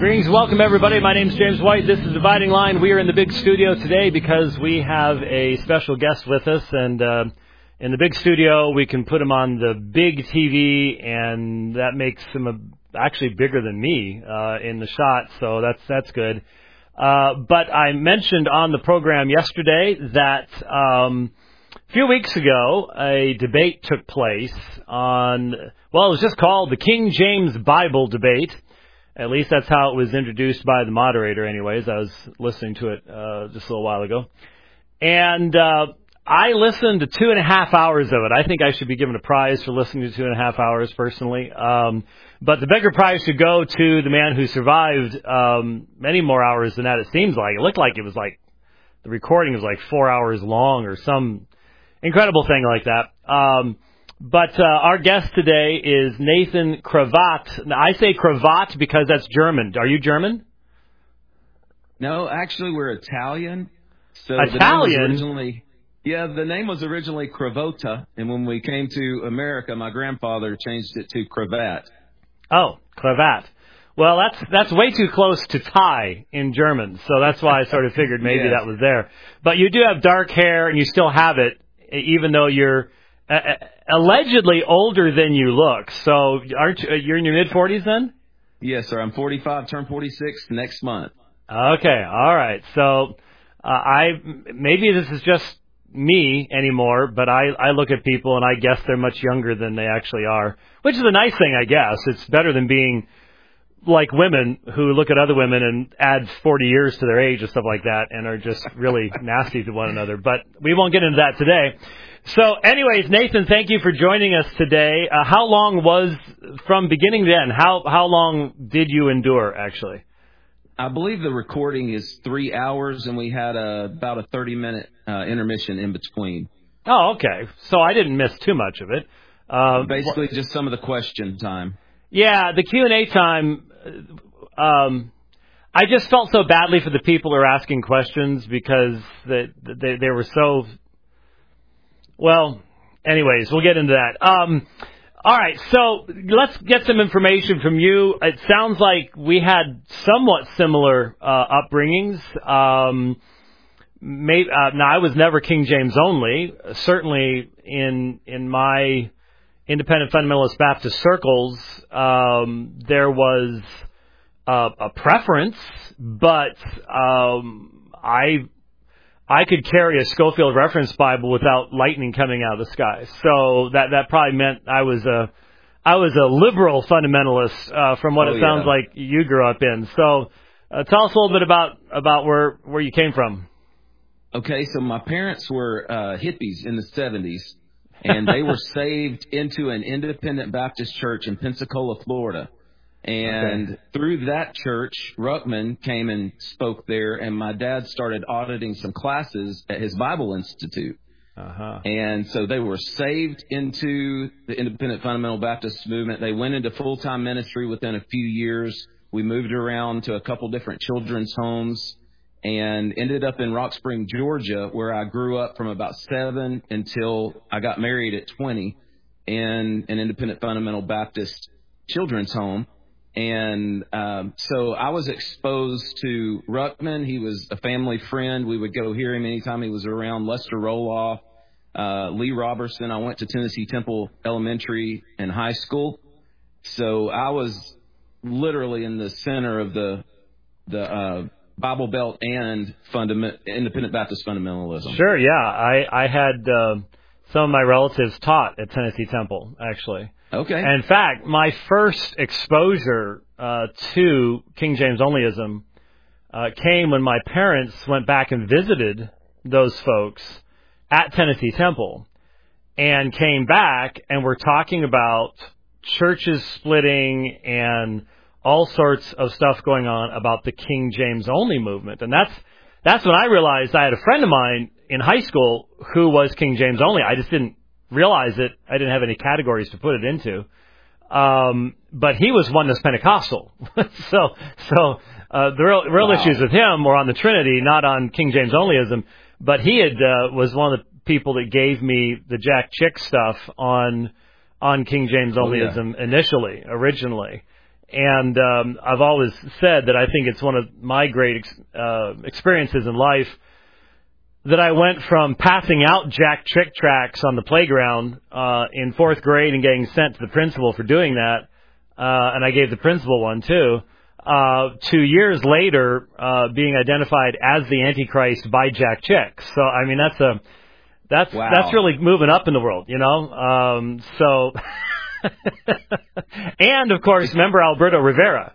Greetings, welcome everybody. My name is James White. This is Dividing Line. We are in the big studio today because we have a special guest with us, and in the big studio we can put him on the big TV, and that makes him actually bigger than me in the shot, so that's good. But I mentioned on the program yesterday that a few weeks ago a debate took place on, well, it was just called the King James Bible debate. At least that's how it was introduced by the moderator anyways. I was listening to it just a little while ago. And I listened to 2.5 hours of it. I think I should be given a prize for listening to 2.5 hours personally. But the bigger prize should go to the man who survived many more hours than that, it seems like. It looked like it was like the recording was like 4 hours long or some incredible thing like that. But our guest today is Nathan Kravat. Now, I say Kravat because that's German. Are you German? No, actually, we're Italian. So Italian? The name was originally Cravota, and when we came to America, my grandfather changed it to Cravat. Oh, Cravat. Well, that's way too close to tie in German, so that's why I sort of figured maybe Yes. that was there. But you do have dark hair, and you still have it, even though you're allegedly older than you look. So aren't you're in your mid-40s then? Yes, sir. I'm 45, turn 46 next month. Okay, all right. So maybe this is just me anymore, but I look at people and I guess they're much younger than they actually are, which is a nice thing, I guess. It's better than being like women who look at other women and add 40 years to their age and stuff like that and are just really nasty to one another. But we won't get into that today. So anyways, Nathan, thank you for joining us today. How long was, from beginning to end, how long did you endure, actually? I believe the recording is 3 hours, and we had about a 30-minute intermission in between. Oh, okay. So I didn't miss too much of it. Basically, just some of the question time. Yeah, the Q&A time, I just felt so badly for the people who are asking questions because they were so... Well, anyways, we'll get into that. All right, so let's get some information from you. It sounds like we had somewhat similar upbringings. Now, I was never King James only. Certainly, in my independent fundamentalist Baptist circles, there was a preference, but I could carry a Schofield Reference Bible without lightning coming out of the sky. So that probably meant I was a liberal fundamentalist from what it sounds like you grew up in. So tell us a little bit about where you came from. Okay, so my parents were hippies in the 70s, and they were saved into an independent Baptist church in Pensacola, Florida. And through that church, Ruckman came and spoke there, and my dad started auditing some classes at his Bible Institute. And so they were saved into the Independent Fundamental Baptist movement. They went into full-time ministry within a few years. We moved around to a couple different children's homes and ended up in Rock Spring, Georgia, where I grew up from about 7 until I got married at 20 in an Independent Fundamental Baptist children's home. And so I was exposed to Ruckman. He was a family friend. We would go hear him anytime he was around. Lester Roloff, Lee Robertson. I went to Tennessee Temple Elementary and high school. So I was literally in the center of the Bible Belt and Independent Baptist fundamentalism. Sure, yeah. I had some of my relatives taught at Tennessee Temple, actually. Okay. And in fact, my first exposure to King James onlyism came when my parents went back and visited those folks at Tennessee Temple and came back and were talking about churches splitting and all sorts of stuff going on about the King James only movement. And that's when I realized I had a friend of mine in high school who was King James only. I just didn't realize it. I didn't have any categories to put it into. But he was oneness Pentecostal. so the real issues with him were on the Trinity, not on King James onlyism. But he was one of the people that gave me the Jack Chick stuff on King James onlyism originally. And I've always said that I think it's one of my great experiences in life that I went from passing out Jack Chick tracts on the playground in fourth grade and getting sent to the principal for doing that, and I gave the principal one too, 2 years later being identified as the Antichrist by Jack Chick. So I mean that's really moving up in the world, you know. So and of course, remember Alberto Rivera,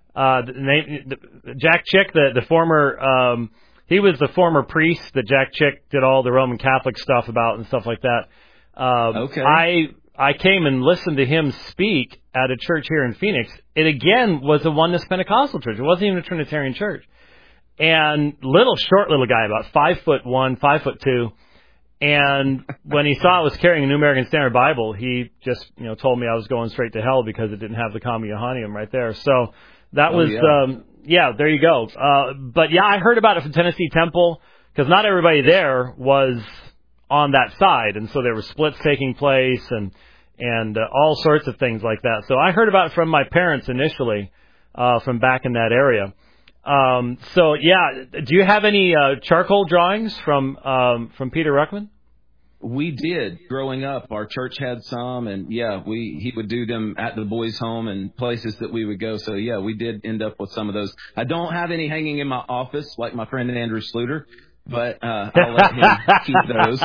Jack Chick, the former. He was the former priest that Jack Chick did all the Roman Catholic stuff about and stuff like that. Okay. I came and listened to him speak at a church here in Phoenix. It again was a Oneness Pentecostal church. It wasn't even a Trinitarian church. And short little guy, about 5'1", 5'2". And when he saw I was carrying a New American Standard Bible, he just, told me I was going straight to hell because it didn't have the Kami Yohannium right there. So that was, there you go. But yeah, I heard about it from Tennessee Temple because not everybody there was on that side. And so there were splits taking place and all sorts of things like that. So I heard about it from my parents initially, from back in that area. So yeah, do you have any, charcoal drawings from Peter Ruckman? We did growing up. Our church had some, and he would do them at the boys' home and places that we would go. So yeah, we did end up with some of those. I don't have any hanging in my office like my friend Andrew Sluter, but I'll let him keep those.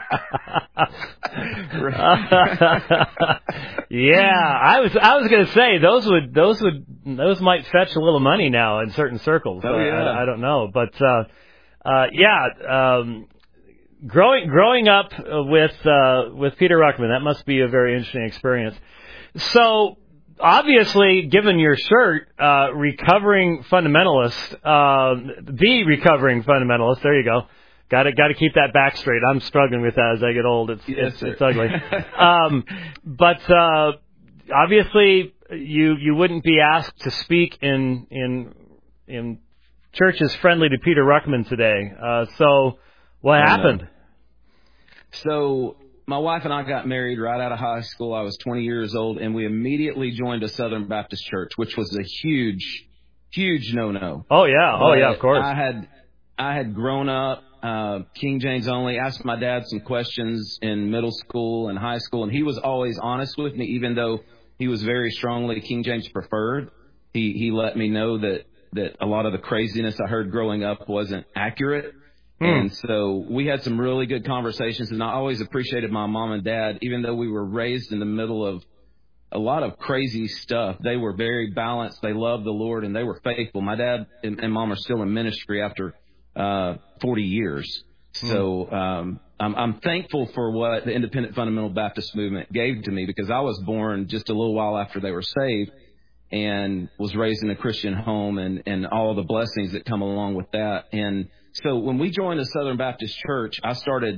Yeah, I was going to say those might fetch a little money now in certain circles. Oh yeah, I don't know, but growing up with Peter Ruckman, that must be a very interesting experience. So obviously, given your shirt, recovering fundamentalist, the recovering fundamentalist. There you go. Got to keep that back straight. I'm struggling with that as I get old. It's ugly. But obviously, you wouldn't be asked to speak in churches friendly to Peter Ruckman today. So what happened? No. So my wife and I got married right out of high school. I was 20 years old, and we immediately joined a Southern Baptist church, which was a huge, huge no-no. Oh yeah, of course. I had grown up King James only. Asked my dad some questions in middle school and high school, and he was always honest with me, even though he was very strongly King James preferred. He let me know that a lot of the craziness I heard growing up wasn't accurate. And so we had some really good conversations, and I always appreciated my mom and dad, even though we were raised in the middle of a lot of crazy stuff. They were very balanced. They loved the Lord, and they were faithful. My dad and mom are still in ministry after 40 years. So I'm thankful for what the Independent Fundamental Baptist movement gave to me, because I was born just a little while after they were saved and was raised in a Christian home and all the blessings that come along with that. And so when we joined the Southern Baptist Church, I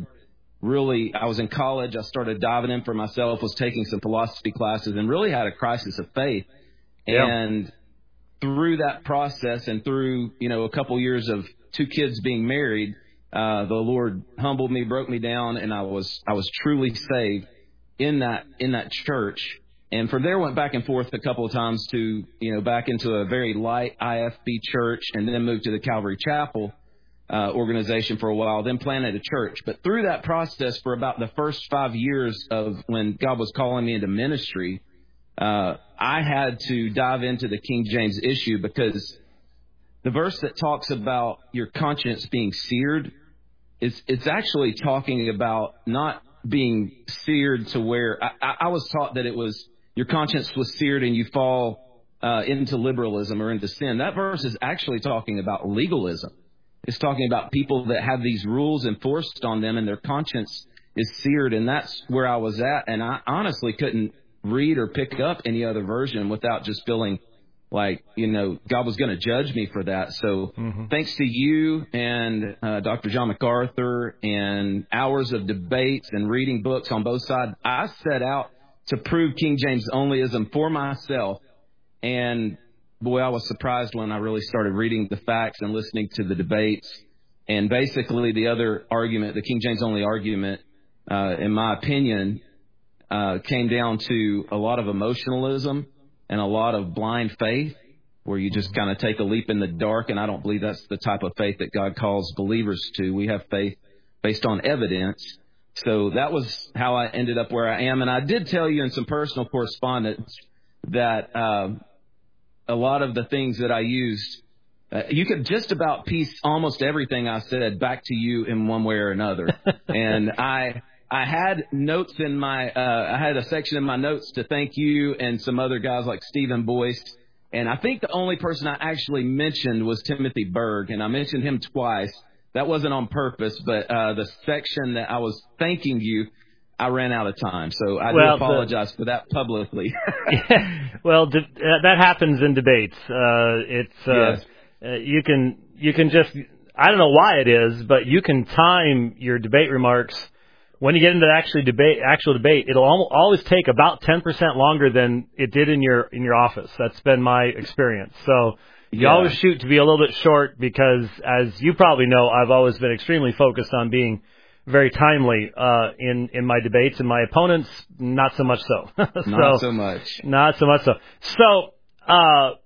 was in college. I started diving in for myself, was taking some philosophy classes, and really had a crisis of faith. Yeah. And through that process and through, a couple years of 2 kids being married, the Lord humbled me, broke me down, and I was truly saved in that church. And from there, went back and forth a couple of times to, back into a very light IFB church, and then moved to the Calvary Chapel organization for a while, then planted a church. But through that process, for about the first 5 years of when God was calling me into ministry, I had to dive into the King James issue, because the verse that talks about your conscience being seared, it's actually talking about not being seared to where I was taught that it was your conscience was seared and you fall into liberalism or into sin. That verse is actually talking about legalism. It's talking about people that have these rules enforced on them and their conscience is seared. And that's where I was at. And I honestly couldn't read or pick up any other version without just feeling like, God was going to judge me for that. So thanks to you and Dr. John MacArthur and hours of debates and reading books on both sides, I set out to prove King James onlyism for myself. And boy, I was surprised when I really started reading the facts and listening to the debates. And basically the other argument, the King James only argument, in my opinion, came down to a lot of emotionalism and a lot of blind faith, where you just kind of take a leap in the dark. And I don't believe that's the type of faith that God calls believers to. We have faith based on evidence. So that was how I ended up where I am. And I did tell you in some personal correspondence that a lot of the things that I used, you could just about piece almost everything I said back to you in one way or another. And I had notes in I had a section in my notes to thank you and some other guys like Stephen Boyce. And I think the only person I actually mentioned was Timothy Berg, and I mentioned him twice. That wasn't on purpose, but the section that I was thanking you, I ran out of time. So I do apologize for that publicly. Well, that happens in debates. Yes. You can just, I don't know why it is, but you can time your debate remarks. When you get into actual debate, it'll always take about 10% longer than it did in your office. That's been my experience. So you always shoot to be a little bit short because, as you probably know, I've always been extremely focused on being very timely in my debates, and my opponents not so much so. Not so much. Not so much so. So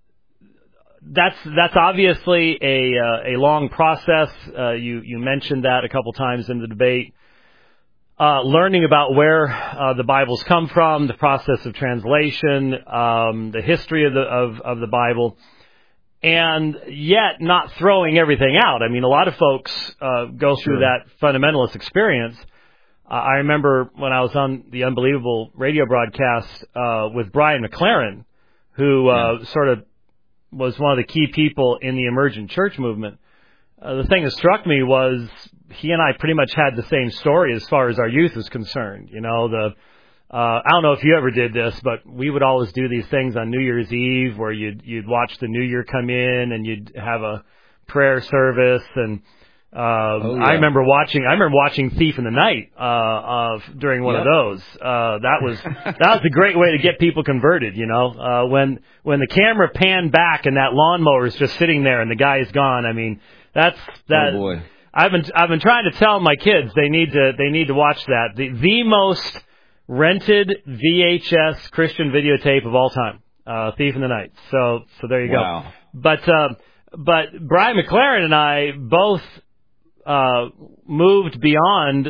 that's obviously a long process. You mentioned that a couple times in the debate. Learning about where the Bibles come from, the process of translation, the history of the Bible, and yet not throwing everything out. I mean, a lot of folks go through that fundamentalist experience. I remember when I was on the Unbelievable radio broadcast with Brian McLaren, who sort of was one of the key people in the emergent church movement. The thing that struck me was he and I pretty much had the same story as far as our youth is concerned. You know, I don't know if you ever did this, but we would always do these things on New Year's Eve where you'd watch the New Year come in and you'd have a prayer service. And I remember watching Thief in the Night during one of those. That was a great way to get people converted. You know, when the camera panned back and that lawnmower is just sitting there and the guy is gone. I mean, that. Oh boy. I've been trying to tell my kids they need to watch that. The most rented VHS Christian videotape of all time, Thief in the Night. So there you go. But Brian McLaren and I both moved beyond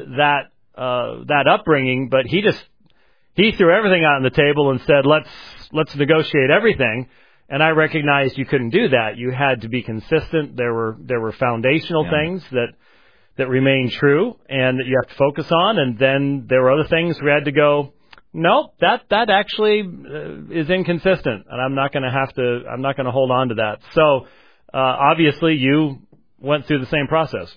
that upbringing, but he threw everything out on the table and said, let's negotiate everything. And I recognized you couldn't do that. You had to be consistent. There were foundational things that remain true and that you have to focus on. And then there were other things we had to go, nope, that actually is inconsistent. And I'm not going to hold on to that. So, obviously you went through the same process.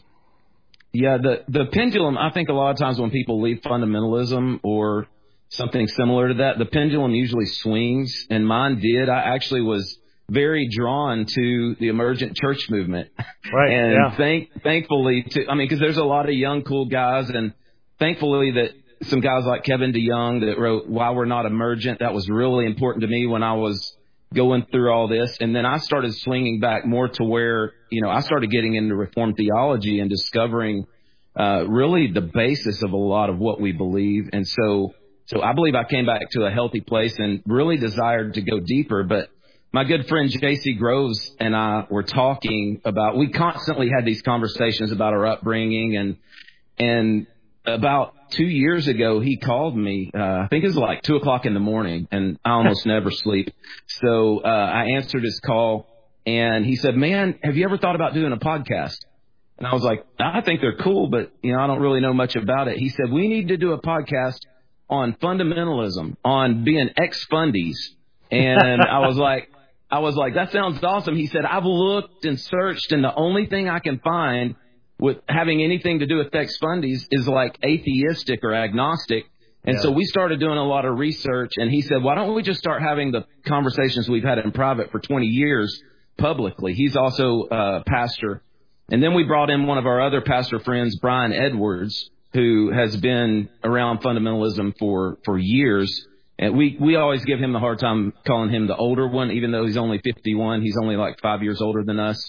Yeah. The pendulum, I think a lot of times when people leave fundamentalism or something similar to that, the pendulum usually swings, and mine did. I actually was very drawn to the emergent church movement. Right. And thankfully, because there's a lot of young, cool guys, and thankfully that some guys like Kevin DeYoung that wrote Why We're Not Emergent, that was really important to me when I was going through all this. And then I started swinging back more to where, I started getting into Reformed theology and discovering really the basis of a lot of what we believe. And so I believe I came back to a healthy place and really desired to go deeper. But my good friend J.C. Groves and I were talking about, we constantly had these conversations about our upbringing. And about 2 years ago, he called me, I think it was like 2:00 in the morning, and I almost never sleep. So I answered his call, and he said, man, have you ever thought about doing a podcast? And I was like, I think they're cool, but, I don't really know much about it. He said, we need to do a podcast on fundamentalism, on being ex-fundies. And I was like, that sounds awesome. He said, I've looked and searched, and the only thing I can find with having anything to do with ex-fundies is like atheistic or agnostic. And so we started doing a lot of research, and he said, why don't we just start having the conversations we've had in private for 20 years publicly? He's also a pastor. And then we brought in one of our other pastor friends, Brian Edwards, who has been around fundamentalism for years. And we always give him the hard time calling him the older one, even though he's only 51. He's only like 5 years older than us.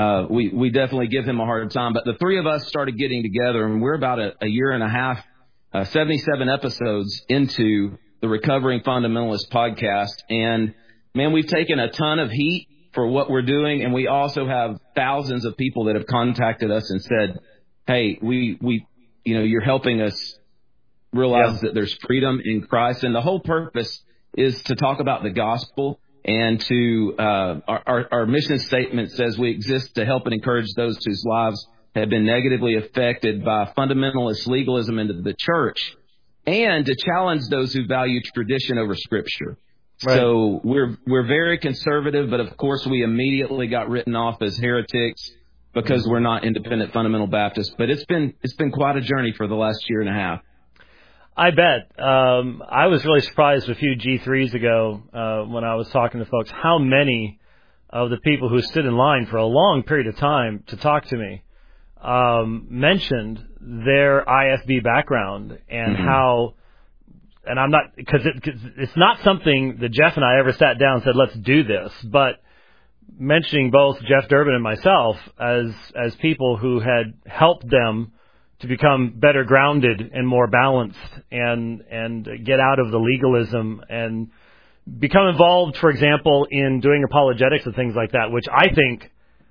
We definitely give him a hard time. But the three of us started getting together, and we're about a year and a half, 77 episodes into the Recovering Fundamentalist podcast. And, man, we've taken a ton of heat for what we're doing, and we also have thousands of people that have contacted us and said, hey, you're helping us realize that there's freedom in Christ. And the whole purpose is to talk about the gospel, and to our mission statement says we exist to help and encourage those whose lives have been negatively affected by fundamentalist legalism into the church, and to challenge those who value tradition over Scripture. Right. So we're very conservative, but of course we immediately got written off as heretics because we're not independent fundamental Baptists. But it's been quite a journey for the last year and a half. I bet. I was really surprised a few G3s ago when I was talking to folks how many of the people who stood in line for a long period of time to talk to me mentioned their IFB background and how. And I'm not, because it's not something that Jeff and I ever sat down and said, let's do this. But mentioning both Jeff Durbin and myself as people who had helped them to become better grounded and more balanced and get out of the legalism and become involved, for example, in doing apologetics and things like that, which I think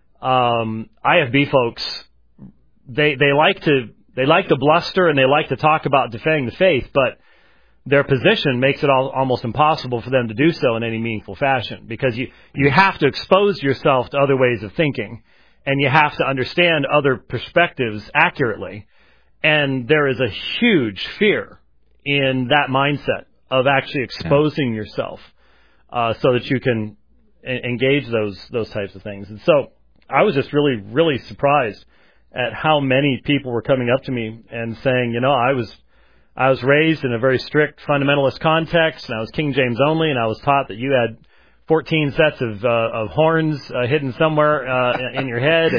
IFB folks, they like to bluster and they like to talk about defending the faith, but their position makes it almost impossible for them to do so in any meaningful fashion, because you have to expose yourself to other ways of thinking, and you have to understand other perspectives accurately. And there is a huge fear in that mindset of actually exposing yourself so that you can engage those types of things. And so I was just really, really surprised at how many people were coming up to me and saying, I was raised in a very strict fundamentalist context, and I was King James only, and I was taught that you had 14 sets of horns hidden somewhere in your head,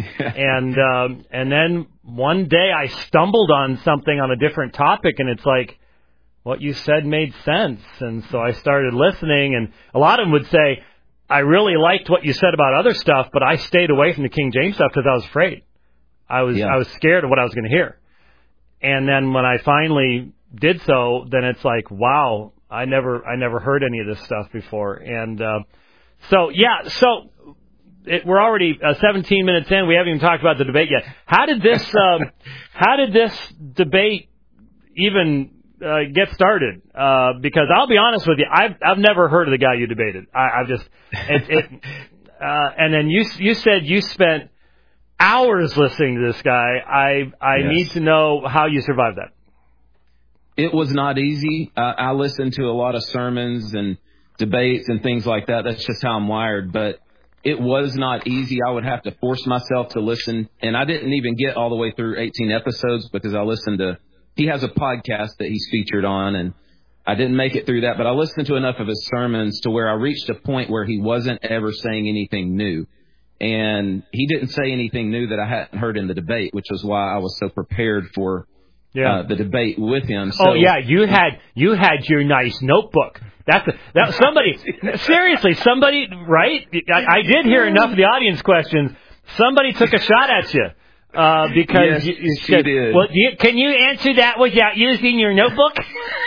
and then one day I stumbled on something on a different topic, and it's like, what you said made sense, and so I started listening, and a lot of them would say, I really liked what you said about other stuff, but I stayed away from the King James stuff because I was afraid. I was scared of what I was going to hear. And then when I finally did so, then it's like, wow, I never heard any of this stuff before. And we're already 17 minutes in. We haven't even talked about the debate yet. How did this debate even get started? Because I'll be honest with you, I've never heard of the guy you debated. And then you said you spent hours listening to this guy. I need to know how you survived that. It was not easy. I listened to a lot of sermons and debates and things like that. That's just how I'm wired. But it was not easy. I would have to force myself to listen. And I didn't even get all the way through 18 episodes because I listened to, he has a podcast that he's featured on, and I didn't make it through that. But I listened to enough of his sermons to where I reached a point where he wasn't ever saying anything new. And he didn't say anything new that I hadn't heard in the debate, which was why I was so prepared for the debate with him. So, you had your nice notebook. Somebody, right? I did hear enough of the audience questions. Somebody took a shot at you because you said, did. Well, can you answer that without using your notebook?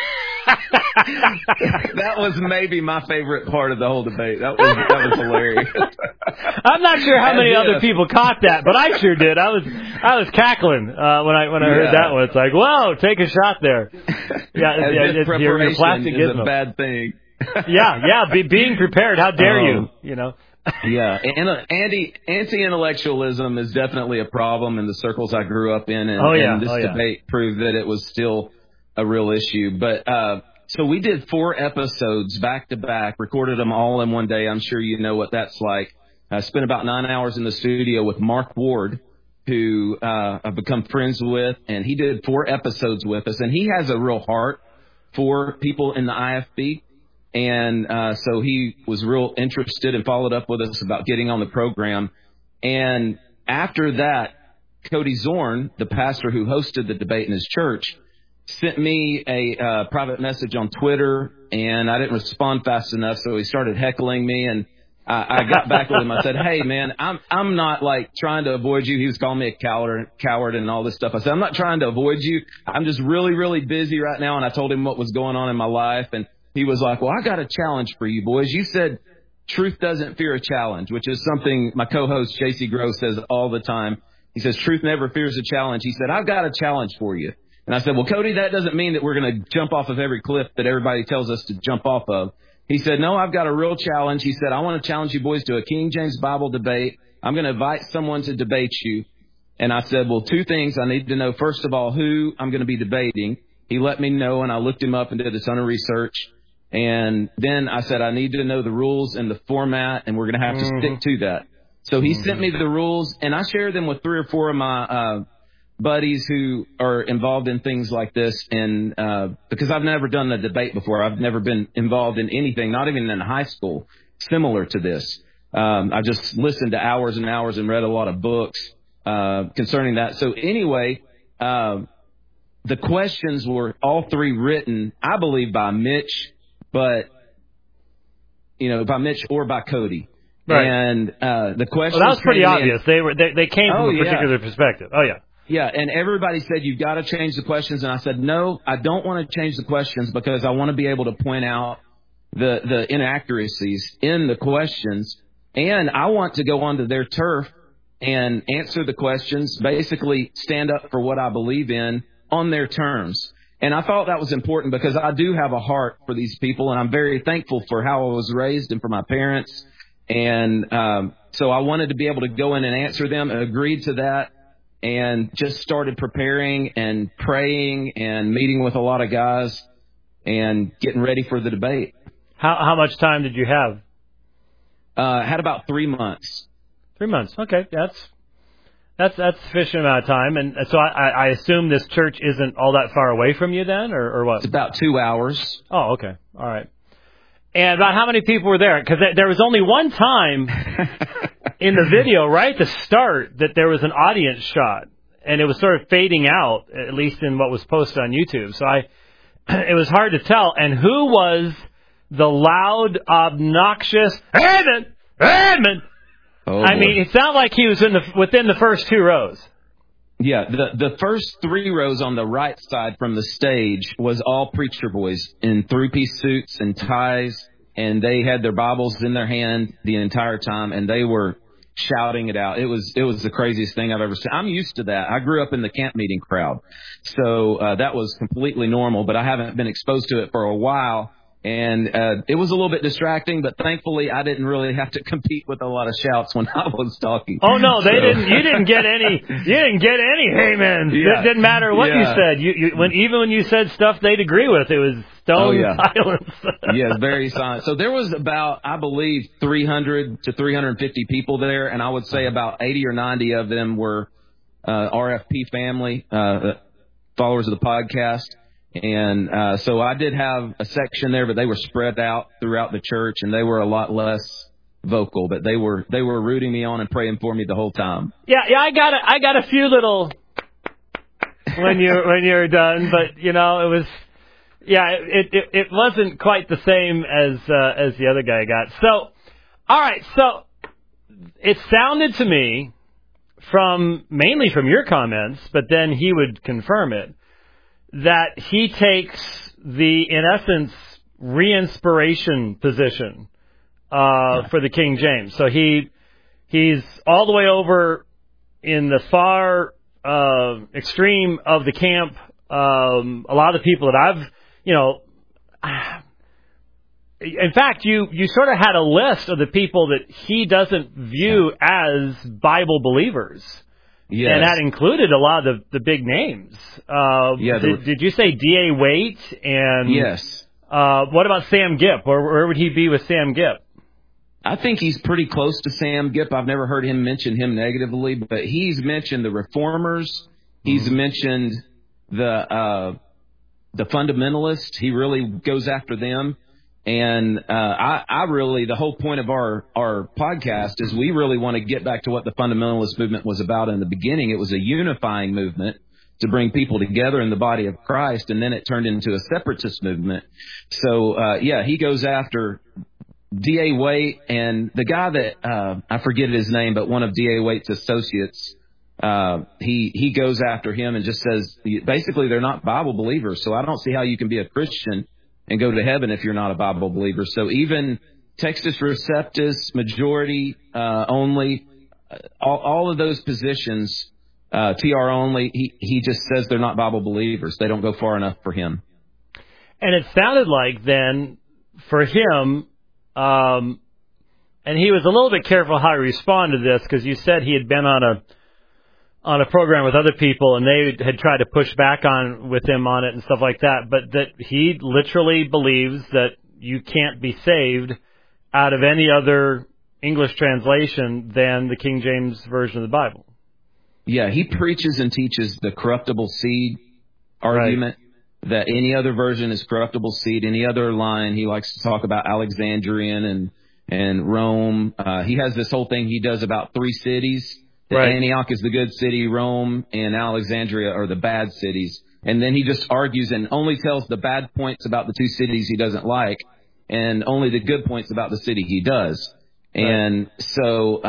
That was maybe my favorite part of the whole debate. That was hilarious. I'm not sure how many other people caught that, but I sure did. I was cackling when I heard that one. It's like, whoa, take a shot there. Preparation plastic is a bad thing. Being prepared. How dare you? And anti-intellectualism is definitely a problem in the circles I grew up in, and this debate proved that it was still a real issue. But so we did 4 episodes back to back, recorded them all in one day. I'm sure you know what that's like. I spent about 9 hours in the studio with Mark Ward, who I've become friends with, and he did 4 episodes with us. And he has a real heart for people in the IFB. And so he was real interested and followed up with us about getting on the program. And after that, Cody Zorn, the pastor who hosted the debate in his church, sent me a private message on Twitter, and I didn't respond fast enough, so he started heckling me. And I got back with him. I said, hey, man, I'm not like trying to avoid you. He was calling me a coward and all this stuff. I said, I'm not trying to avoid you. I'm just really, really busy right now. And I told him what was going on in my life. And he was like, well, I got a challenge for you boys. You said truth doesn't fear a challenge, which is something my co-host J.C. Gross says all the time. He says, truth never fears a challenge. He said, I've got a challenge for you. And I said, well, Cody, that doesn't mean that we're going to jump off of every cliff that everybody tells us to jump off of. He said, no, I've got a real challenge. He said, I want to challenge you boys to a King James Bible debate. I'm going to invite someone to debate you. And I said, well, two things. I need to know, first of all, who I'm going to be debating. He let me know, and I looked him up and did a ton of research. And then I said, I need to know the rules and the format, and we're going to have to stick to that. So he sent me the rules, and I shared them with 3 or 4 of my buddies who are involved in things like this. And because I've never done a debate before. I've never been involved in anything, not even in high school, similar to this. I just listened to hours and hours and read a lot of books concerning that. So anyway, the questions were all 3 written, I believe, by Mitch, but, by Mitch or by Cody. Right. And the question. Well, that was pretty obvious. They came from a particular perspective. Oh, yeah. Yeah, and everybody said, you've got to change the questions. And I said, no, I don't want to change the questions because I want to be able to point out the inaccuracies in the questions. And I want to go onto their turf and answer the questions, basically stand up for what I believe in on their terms. And I thought that was important because I do have a heart for these people, and I'm very thankful for how I was raised and for my parents. And so I wanted to be able to go in and answer them, and agreed to that. And just started preparing and praying and meeting with a lot of guys and getting ready for the debate. How much time did you have? Had about 3 months. 3 months. Okay, that's sufficient amount of time. And so I assume this church isn't all that far away from you then, or what? It's about 2 hours. Oh, okay. All right. And about how many people were there? Because there was only one time in the video, right at the start, that there was an audience shot, and it was sort of fading out, at least in what was posted on YouTube. So it was hard to tell. And who was the loud, obnoxious Edmund? Oh, I mean, it sounded like he was within the first 2 rows. Yeah, the first 3 rows on the right side from the stage was all preacher boys in 3-piece suits and ties, and they had their Bibles in their hand the entire time, and they were shouting it out. It was the craziest thing I've ever seen. I'm used to that. I grew up in the camp meeting crowd, so that was completely normal, but I haven't been exposed to it for a while. And it was a little bit distracting, but thankfully I didn't really have to compete with a lot of shouts when I was talking. Oh no, they didn't. You didn't get any. You didn't get any. Hey man, it didn't matter what you said. Even when you said stuff they'd agree with, it was stone silence. Yes, very silent. So there was about, I believe, 300 to 350 people there, and I would say about 80 or 90 of them were RFP family, followers of the podcast. And so I did have a section there, but they were spread out throughout the church, and they were a lot less vocal, but they were rooting me on and praying for me the whole time. Yeah, I got a few little when you're done, but it was it wasn't quite the same as the other guy got. So, all right, so it sounded to me mainly from your comments, but then he would confirm it, that he takes in essence, re-inspiration position for the King James. So he's all the way over in the far extreme of the camp. A lot of the people that in fact, you sort of had a list of the people that he doesn't view as Bible believers. Yes. And that included a lot of the big names. Did you say D.A. Waite? And yes. What about Sam Gipp? Where would he be with Sam Gipp? I think he's pretty close to Sam Gipp. I've never heard him mention him negatively, but he's mentioned the Reformers. He's mentioned the fundamentalists. He really goes after them. And I really, the whole point of our podcast is we really want to get back to what the fundamentalist movement was about in the beginning. It was a unifying movement to bring people together in the body of Christ, and then it turned into a separatist movement. So, he goes after D.A. Waite and the guy that I forget his name, but one of D.A. Waite's associates, he goes after him and just says, basically, they're not Bible believers. So I don't see how you can be a Christian and go to heaven if you're not a Bible believer. So even Textus Receptus, majority only, all of those positions, TR only, he just says they're not Bible believers. They don't go far enough for him. And it sounded like then for him, and he was a little bit careful how he responded to this, because you said he had been on a program with other people and they had tried to push back with him on it and stuff like that, but that he literally believes that you can't be saved out of any other English translation than the King James Version of the Bible. Yeah, he preaches and teaches the corruptible seed argument, that any other version is corruptible seed. Any other line, he likes to talk about Alexandrian and Rome. He has this whole thing he does about 3 cities. Antioch is the good city, Rome and Alexandria are the bad cities. And then he just argues and only tells the bad points about the 2 cities he doesn't like, and only the good points about the city he does. Right. And so,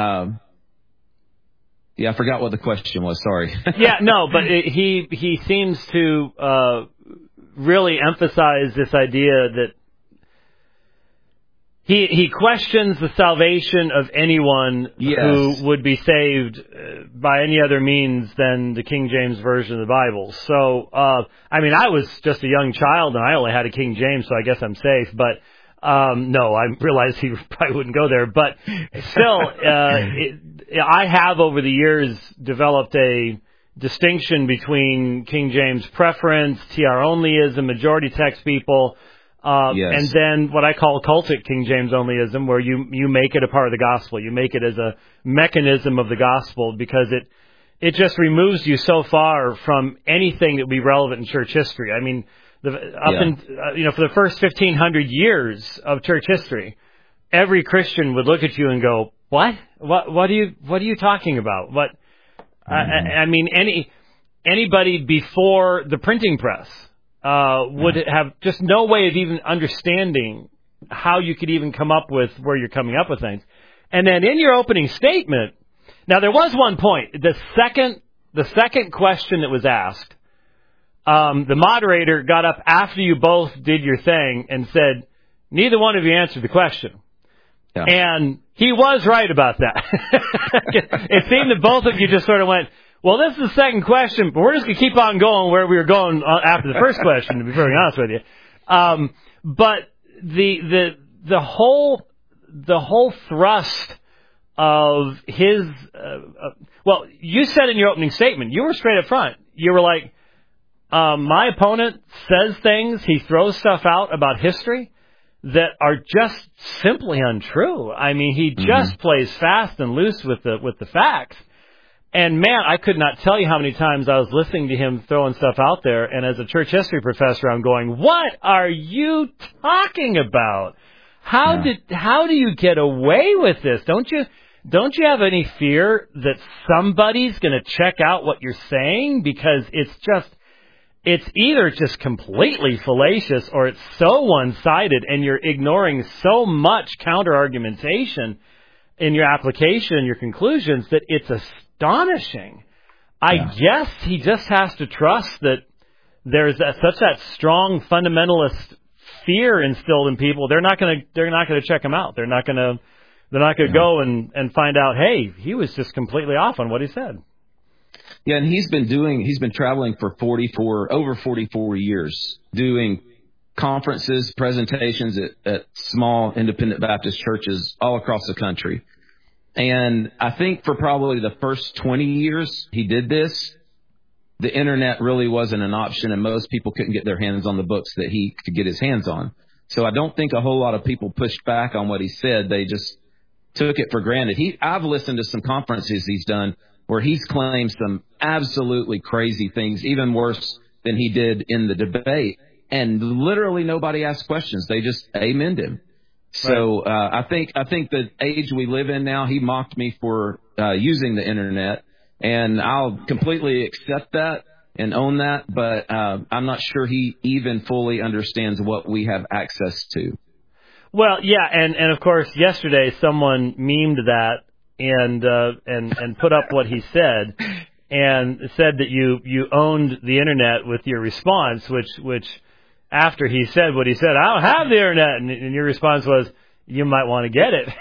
I forgot what the question was. Sorry. Yeah, no, but he seems to really emphasize this idea that he questions the salvation of anyone who would be saved by any other means than the King James Version of the Bible. So, I was just a young child and I only had a King James, so I guess I'm safe. But no, I realize he probably wouldn't go there. But still, I have over the years developed a distinction between King James preference, TR onlyism, majority text people, and then what I call cultic King James onlyism, where you make it a part of the gospel. You make it as a mechanism of the gospel, because it just removes you so far from anything that would be relevant in church history. I mean, for the first 1,500 years of church history, every Christian would look at you and go, "What? What are you talking about? What?" I mean, anybody before the printing press would have just no way of even understanding how you could even come up with where you're coming up with things. And then in your opening statement, now there was one point. The second question that was asked, the moderator got up after you both did your thing and said, "Neither one of you answered the question." Yeah. And he was right about that. It seemed that both of you just sort of went, "Well, this is the second question, but we're just going to keep on going where we were going after the first question, to be very honest with you." But the whole thrust of his, you said in your opening statement, you were straight up front. You were like, my opponent says things, he throws stuff out about history that are just simply untrue. I mean, he just plays fast and loose with the facts. And man, I could not tell you how many times I was listening to him throwing stuff out there, and as a church history professor, I'm going, "What are you talking about? How do you get away with this? Don't you have any fear that somebody's going to check out what you're saying? Because it's either just completely fallacious or it's so one-sided, and you're ignoring so much counter-argumentation in your application and your conclusions that it's astonishing." I guess he just has to trust that there's such that strong fundamentalist fear instilled in people. They're not going to check him out. They're not going to go and find out, hey, he was just completely off on what he said. Yeah, and he's been traveling for over 44 years, doing conferences, presentations at small independent Baptist churches all across the country. And I think for probably the first 20 years he did this, the internet really wasn't an option, and most people couldn't get their hands on the books that he could get his hands on. So I don't think a whole lot of people pushed back on what he said. They just took it for granted. I've listened to some conferences he's done where he's claimed some absolutely crazy things, even worse than he did in the debate. And literally nobody asked questions. They just amened him. So I think the age we live in now, he mocked me for using the internet, and I'll completely accept that and own that. But I'm not sure he even fully understands what we have access to. Well, yeah, and of course, yesterday someone memed that and put up what he said, and said that you owned the internet with your response, which after he said what he said, I don't have the internet, and your response was, you might want to get it.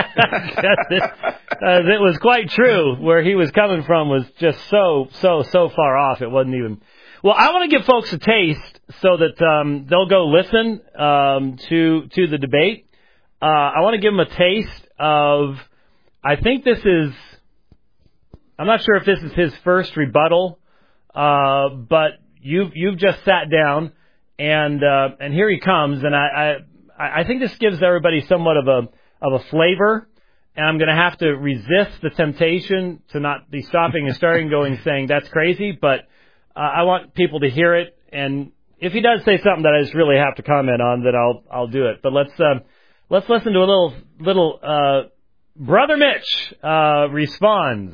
It was quite true. Where he was coming from was just so far off. It wasn't even. Well, I want to give folks a taste so that they'll go listen to the debate. I want to give them a taste of. I think this is. I'm not sure if this is his first rebuttal, but you've just sat down, and here he comes, and I think this gives everybody somewhat of a flavor, and I'm going to have to resist the temptation to not be stopping and starting going saying that's crazy, but I want people to hear it, and if he does say something that I just really have to comment on, then I'll do it. But let's listen to a little Brother Mitch responds.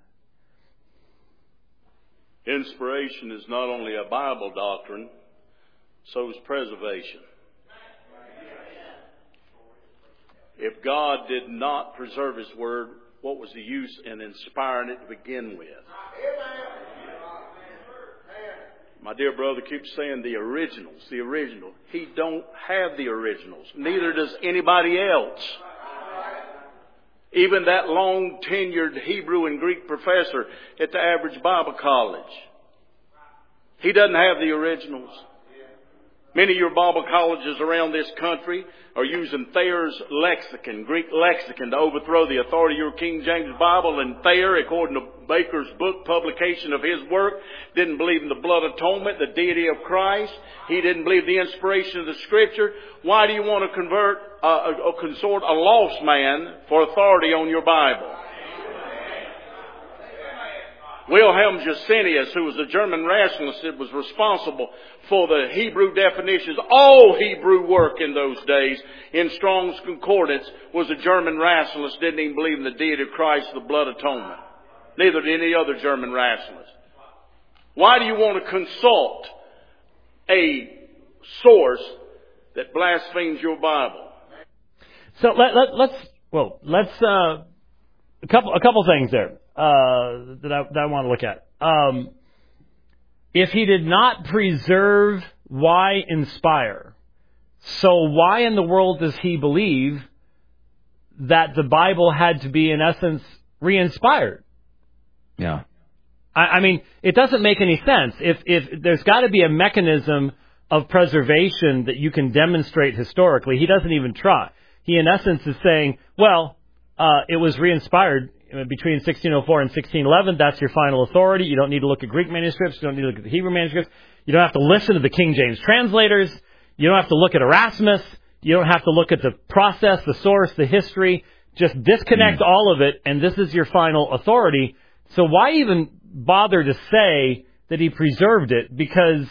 Inspiration is not only a Bible doctrine, so is preservation. If God did not preserve His Word, what was the use in inspiring it to begin with? My dear brother keeps saying the originals, the original. He don't have the originals. Neither does anybody else. Even that long-tenured Hebrew and Greek professor at the average Bible college. He doesn't have the originals. Many of your Bible colleges around this country are using Thayer's lexicon, Greek lexicon, to overthrow the authority of your King James Bible. And Thayer, according to Baker's book, publication of his work, didn't believe in the blood atonement, the deity of Christ. He didn't believe the inspiration of the Scripture. Why do you want to consort a lost man for authority on your Bible? Wilhelm Gesenius, who was a German rationalist, was responsible for the Hebrew definitions. All Hebrew work in those days in Strong's Concordance was a German rationalist, didn't even believe in the deity of Christ, the blood atonement. Neither did any other German rationalist. Why do you want to consult a source that blasphemes your Bible? So let's a couple things there. That I want to look at. If he did not preserve, why inspire? So why in the world does he believe that the Bible had to be, in essence, re-inspired? Yeah. I mean, it doesn't make any sense. If there's got to be a mechanism of preservation that you can demonstrate historically, he doesn't even try. He, in essence, is saying, well, it was re-inspired between 1604 and 1611, that's your final authority. You don't need to look at Greek manuscripts. You don't need to look at the Hebrew manuscripts. You don't have to listen to the King James translators. You don't have to look at Erasmus. You don't have to look at the process, the source, the history. Just disconnect all of it, and this is your final authority. So why even bother to say that he preserved it? Because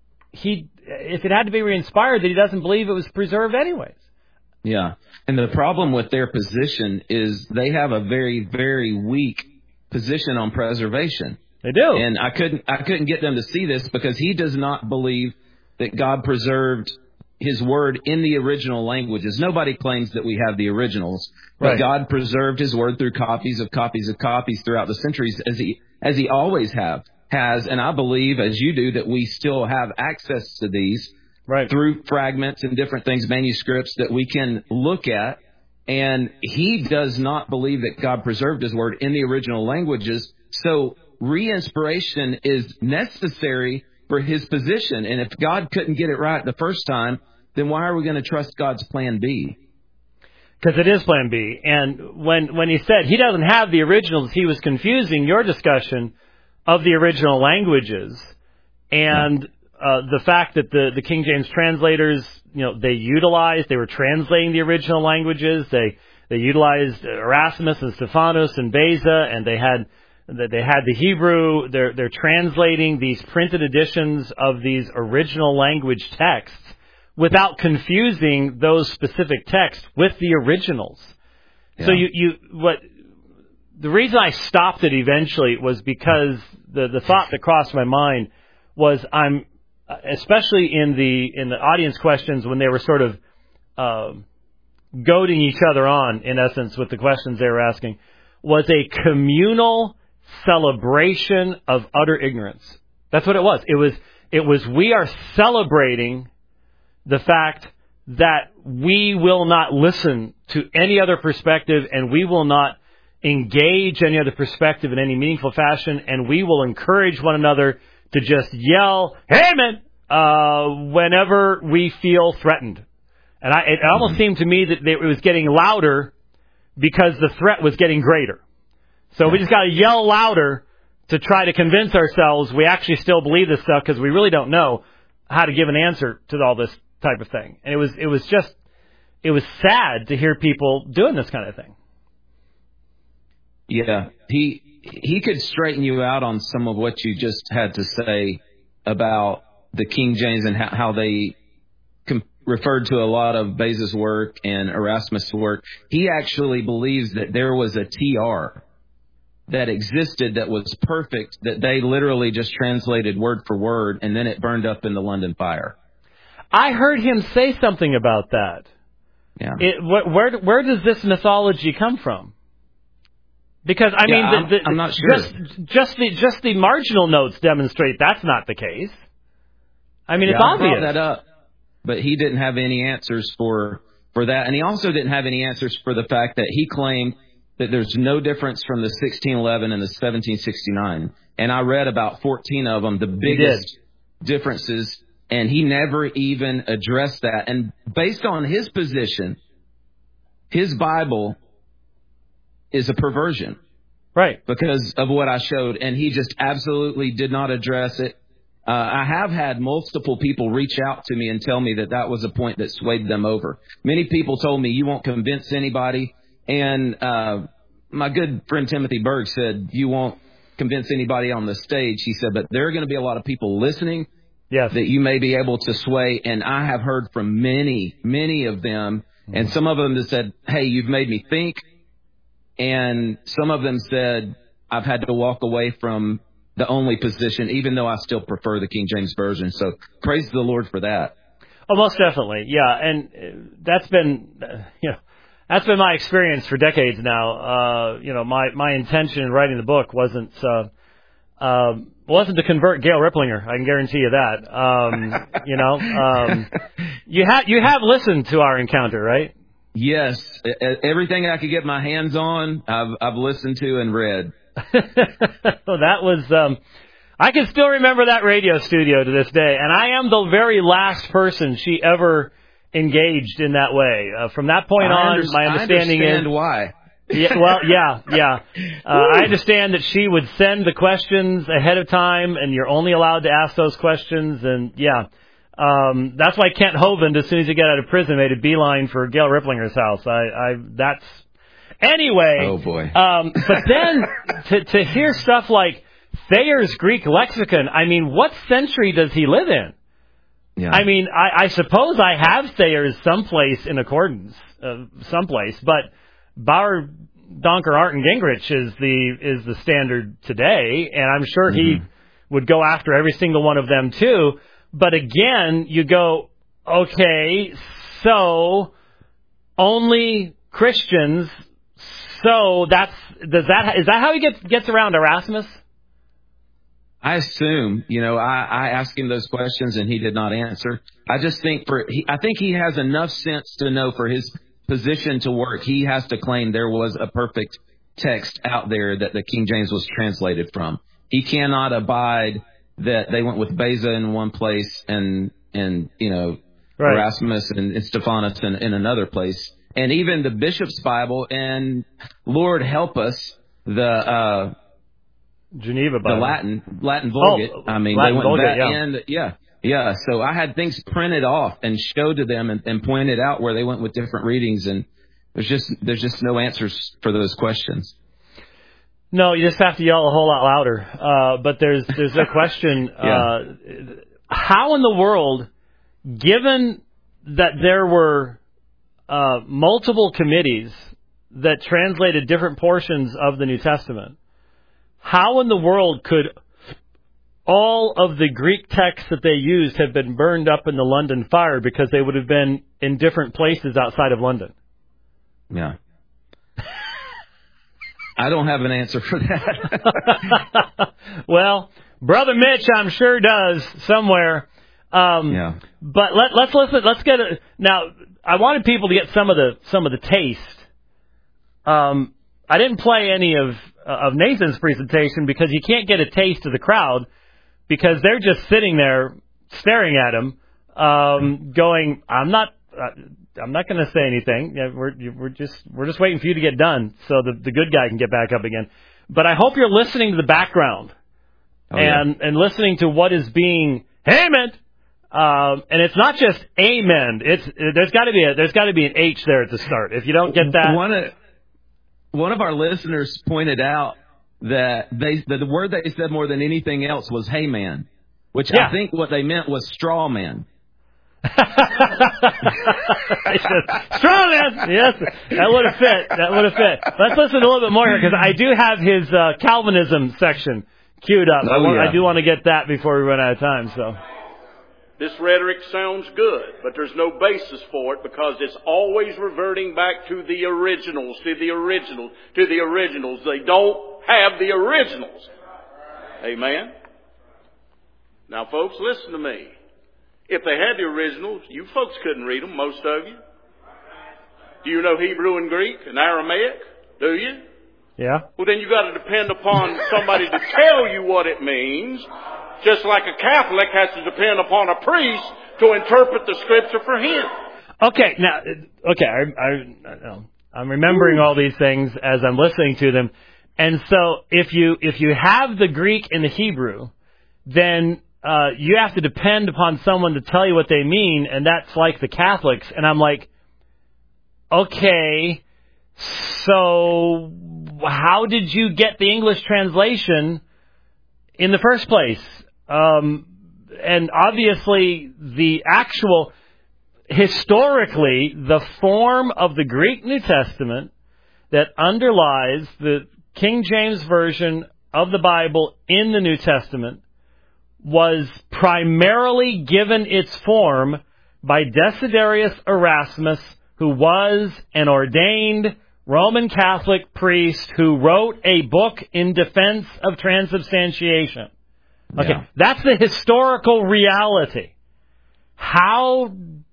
if it had to be re-inspired, that he doesn't believe it was preserved anyways. Yeah. And the problem with their position is they have a very, very weak position on preservation. They do. And I couldn't get them to see this because he does not believe that God preserved His Word in the original languages. Nobody claims that we have the originals, but right. God preserved His Word through copies of copies of copies throughout the centuries as He always has. And I believe, as you do, that we still have access to these. Right. Through fragments and different things, manuscripts that we can look at. And he does not believe that God preserved His Word in the original languages. So re-inspiration is necessary for his position. And if God couldn't get it right the first time, then why are we going to trust God's plan B? Because it is plan B. And when he said he doesn't have the originals, he was confusing your discussion of the original languages and... Yeah. The fact that the King James translators, they were translating the original languages. They utilized Erasmus and Stephanus and Beza, and they had the Hebrew. They're translating these printed editions of these original language texts without confusing those specific texts with the originals. Yeah. So the reason I stopped it eventually was because the thought that crossed my mind was especially in the audience questions when they were sort of goading each other on, in essence, with the questions they were asking, was a communal celebration of utter ignorance. That's what it was. It was we are celebrating the fact that we will not listen to any other perspective, and we will not engage any other perspective in any meaningful fashion, and we will encourage one another to just yell, "Amen!" Whenever we feel threatened. And it almost seemed to me that it was getting louder because the threat was getting greater. So we just got to yell louder to try to convince ourselves we actually still believe this stuff, because we really don't know how to give an answer to all this type of thing. And it was sad to hear people doing this kind of thing. Yeah, he could straighten you out on some of what you just had to say about the King James and how they referred to a lot of Beza's work and Erasmus' work. He actually believes that there was a TR that existed that was perfect, that they literally just translated word for word, and then it burned up in the London fire. I heard him say something about that. Yeah. Where does this mythology come from? Because I'm not sure. Just the marginal notes demonstrate that's not the case. I mean, it's obvious. I brought that up, but he didn't have any answers for that, and he also didn't have any answers for the fact that he claimed that there's no difference from the 1611 and the 1769. And I read about 14 of them, the biggest differences, and he never even addressed that. And based on his position, his Bible is a perversion. Right. Because of what I showed, and he just absolutely did not address it. I have had multiple people reach out to me and tell me that was a point that swayed them over. Many people told me, you won't convince anybody. And my good friend Timothy Berg said, you won't convince anybody on the stage. He said, but there are going to be a lot of people listening that you may be able to sway. And I have heard from many, many of them. And some of them that said, hey, you've made me think. And some of them said, I've had to walk away from the only position, even though I still prefer the King James Version. So praise the Lord for that. Oh, most definitely. Yeah. And that's been, that's been my experience for decades now. My intention in writing the book wasn't to convert Gail Ripplinger. I can guarantee you that. You have listened to our encounter, right? Yes. Everything I could get my hands on, I've listened to and read. Well, that was, I can still remember that radio studio to this day. And I am the very last person she ever engaged in that way. From that point on, my understanding is why. I understand that she would send the questions ahead of time, and you're only allowed to ask those questions. And that's why Kent Hovind, as soon as he got out of prison, made a beeline for Gail Ripplinger's house. Anyway. Oh boy. But then to hear stuff like Thayer's Greek lexicon, I mean, what century does he live in? Yeah. I mean, I suppose I have Thayer's someplace in accordance, but Bauer, Donker, Art, and Gingrich is the standard today, and I'm sure he would go after every single one of them too. But again, you go, okay, so only Christians. So is that how he gets around Erasmus? I assume, I asked him those questions and he did not answer. I just think I think he has enough sense to know for his position to work, he has to claim there was a perfect text out there that the King James was translated from. He cannot abide that they went with Beza in one place and Erasmus and Stephanus in another place. And even the Bishop's Bible and Lord help us, the Geneva Bible. The Latin Vulgate. Latin they went Vulgate, that and so I had things printed off and showed to them and pointed out where they went with different readings, and there's just no answers for those questions. No, you just have to yell a whole lot louder. But there's a question. How in the world, given that there were multiple committees that translated different portions of the New Testament, how in the world could all of the Greek texts that they used have been burned up in the London fire because they would have been in different places outside of London? Yeah. I don't have an answer for that. Well, Brother Mitch, I'm sure does somewhere. Yeah. But let's listen. Let's get it now. I wanted people to get some of the taste. I didn't play any of Nathan's presentation because you can't get a taste of the crowd because they're just sitting there staring at him, going, I'm not going to say anything. Yeah, we're just waiting for you to get done so the good guy can get back up again. But I hope you're listening to the background and listening to what is being amen. And it's not just amen. There's got to be an H there at the start. If you don't get that, one of our listeners pointed out that the word they said more than anything else was "hey man," which I think what they meant was straw man. Straw man. Yes, that would have fit. Let's listen a little bit more here because I do have his Calvinism section queued up. I do want to get that before we run out of time. So. This rhetoric sounds good, but there's no basis for it because it's always reverting back to the originals, to the originals. They don't have the originals. Amen? Now, folks, listen to me. If they had the originals, you folks couldn't read them, most of you. Do you know Hebrew and Greek and Aramaic? Do you? Yeah. Well, then you got to depend upon somebody to tell you what it means. Just like a Catholic has to depend upon a priest to interpret the Scripture for him. Okay, now, I'm remembering all these things as I'm listening to them, and so if you have the Greek and the Hebrew, then you have to depend upon someone to tell you what they mean, and that's like the Catholics. And I'm like, okay, so how did you get the English translation in the first place? And obviously historically, the form of the Greek New Testament that underlies the King James Version of the Bible in the New Testament was primarily given its form by Desiderius Erasmus, who was an ordained Roman Catholic priest who wrote a book in defense of transubstantiation. Okay, That's the historical reality. How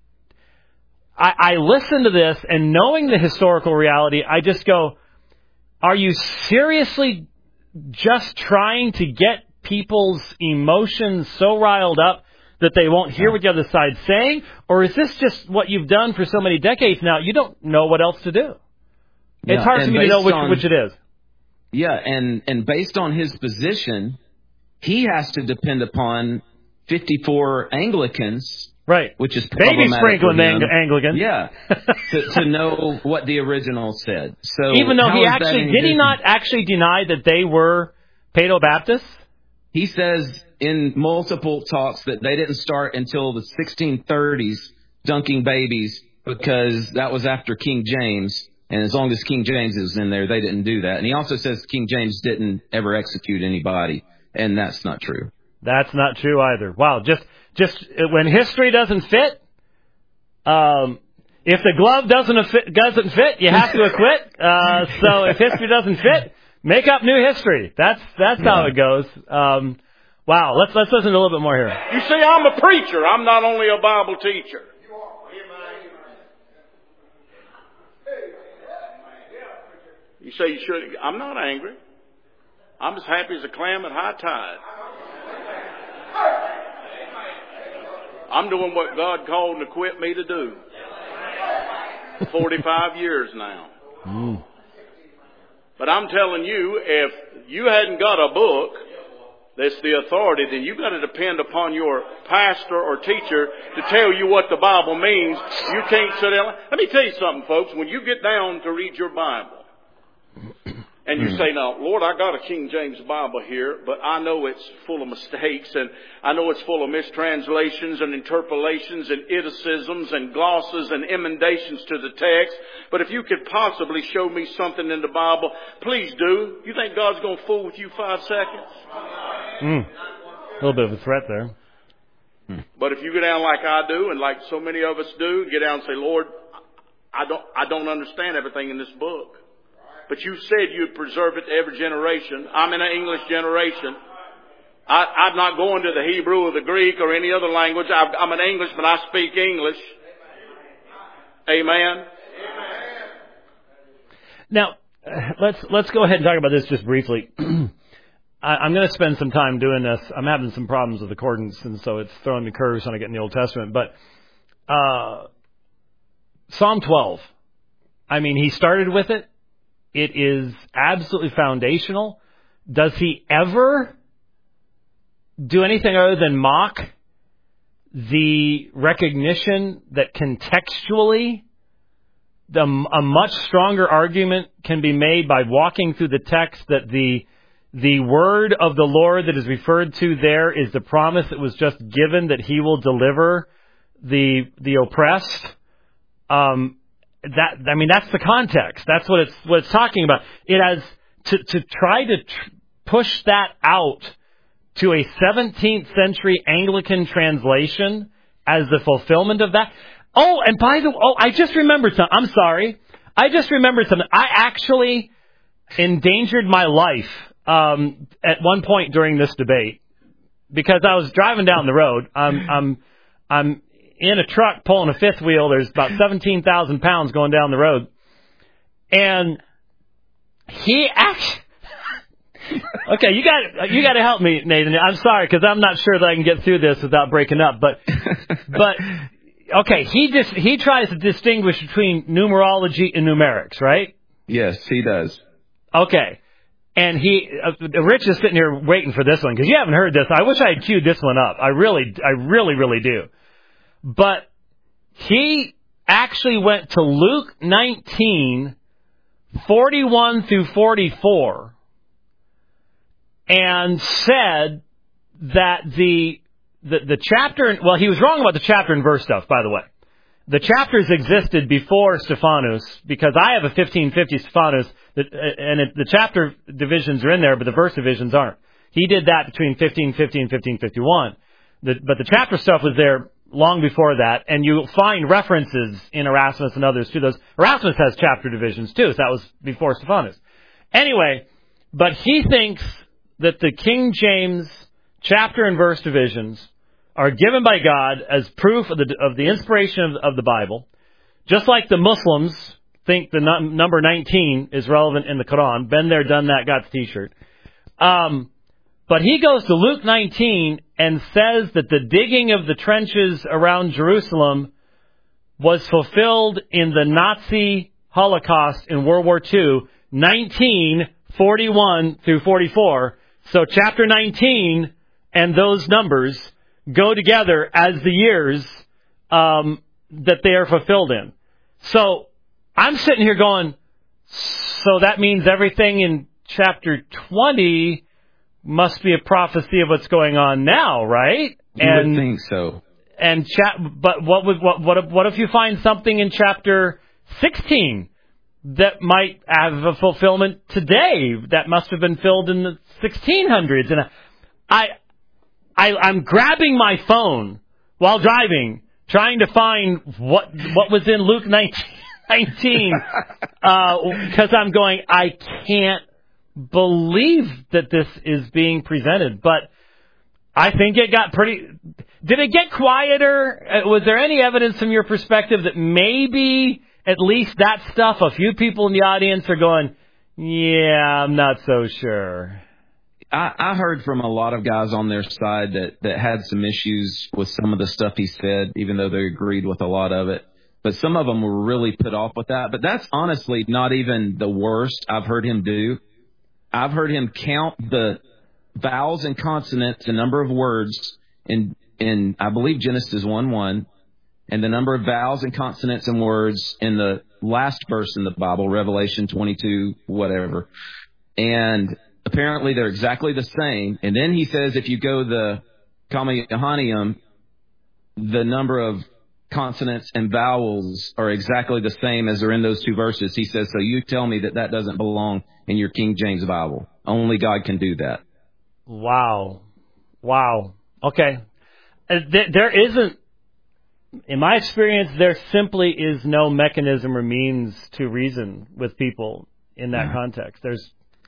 I listen to this, and knowing the historical reality, I just go, are you seriously just trying to get people's emotions so riled up that they won't hear what the other side's saying? Or is this just what you've done for so many decades now? You don't know what else to do. It's hard for me to know which it is. Yeah, and based on his position, he has to depend upon 54 Anglicans, right? Which is baby sprinkling Anglicans, to know what the original said. So even though did he not actually deny that they were Paedo-Baptists? He says in multiple talks that they didn't start until the 1630s dunking babies because that was after King James. And as long as King James is in there, they didn't do that. And he also says King James didn't ever execute anybody. And that's not true. That's not true either. Wow. Just when history doesn't fit, if the glove doesn't fit, you have to acquit. So if history doesn't fit, make up new history. That's how it goes. Wow. Let's listen to a little bit more here. You see, I'm a preacher. I'm not only a Bible teacher. You say you should. I'm not angry. I'm as happy as a clam at high tide. I'm doing what God called and equipped me to do. 45 years now. But I'm telling you, if you hadn't got a book that's the authority, then you've got to depend upon your pastor or teacher to tell you what the Bible means. You can't sit down. Let me tell you something, folks. When you get down to read your Bible, and you say, now, Lord, I got a King James Bible here, but I know it's full of mistakes, and I know it's full of mistranslations and interpolations and witticisms and glosses and emendations to the text. But if you could possibly show me something in the Bible, please do. You think God's going to fool with you 5 seconds? A little bit of a threat there. But if you get down like I do and like so many of us do, get down and say, Lord, I don't understand everything in this book. But you said you'd preserve it to every generation. I'm in an English generation. I'm not going to the Hebrew or the Greek or any other language. I'm an Englishman. I speak English. Amen. Now, let's go ahead and talk about this just briefly. I'm going to spend some time doing this. I'm having some problems with accordance, and so it's throwing me curves when I get in the Old Testament. But Psalm 12, I mean, he started with it. It is absolutely foundational. Does he ever do anything other than mock the recognition that contextually a much stronger argument can be made by walking through the text that the word of the Lord that is referred to there is the promise that was just given that he will deliver the oppressed? That's the context. That's what it's talking about. It has to try to push that out to a 17th century Anglican translation as the fulfillment of that. Oh, and I just remembered something. I'm sorry. I just remembered something. I actually endangered my life at one point during this debate because I was driving down the road. I'm in a truck pulling a fifth wheel. There's about 17,000 pounds going down the road. And he actually... Okay, you got to help me, Nathan. I'm sorry, because I'm not sure that I can get through this without breaking up. But okay, he tries to distinguish between numerology and numerics, right? Yes, he does. Okay. And Rich is sitting here waiting for this one, because you haven't heard this. I wish I had queued this one up. I really do. But he actually went to Luke 19, 41 through 44, and said that the chapter, well, he was wrong about the chapter and verse stuff, by the way. The chapters existed before Stephanus, because I have a 1550 Stephanus, the chapter divisions are in there, but the verse divisions aren't. He did that between 1550 and 1551. But the chapter stuff was there long before that, and you'll find references in Erasmus and others to those. Erasmus has chapter divisions too, so that was before Stephanus. Anyway, but he thinks that the King James chapter and verse divisions are given by God as proof of the inspiration of the Bible, just like the Muslims think the number 19 is relevant in the Quran. Been there, done that, got the T-shirt. But he goes to Luke 19 and says that the digging of the trenches around Jerusalem was fulfilled in the Nazi Holocaust in World War II, 1941 through 44. So chapter 19 and those numbers go together as the years that they are fulfilled in. So I'm sitting here going, so that means everything in chapter 20 must be a prophecy of what's going on now, right? You would think so. But what if you find something in chapter 16 that might have a fulfillment today that must have been filled in the 1600s? And I'm grabbing my phone while driving, trying to find what was in Luke 19, because I'm going, I can't believe that this is being presented. But I think it got pretty... Did it get quieter? Was there any evidence from your perspective that maybe at least that stuff, a few people in the audience are going, yeah, I'm not so sure? I heard from a lot of guys on their side that had some issues with some of the stuff he said, even though they agreed with a lot of it. But some of them were really put off with that. But that's honestly not even the worst I've heard him do. I've heard him count the vowels and consonants, the number of words in I believe, Genesis 1:1, and the number of vowels and consonants and words in the last verse in the Bible, Revelation 22, whatever. And apparently they're exactly the same. And then he says if you go the Kama Yohannium, the number of consonants and vowels are exactly the same as are in those two verses. He says, so you tell me that doesn't belong in your King James Bible. Only God can do that. Wow. Okay. There isn't in my experience, there simply is no mechanism or means to reason with people in that context. There's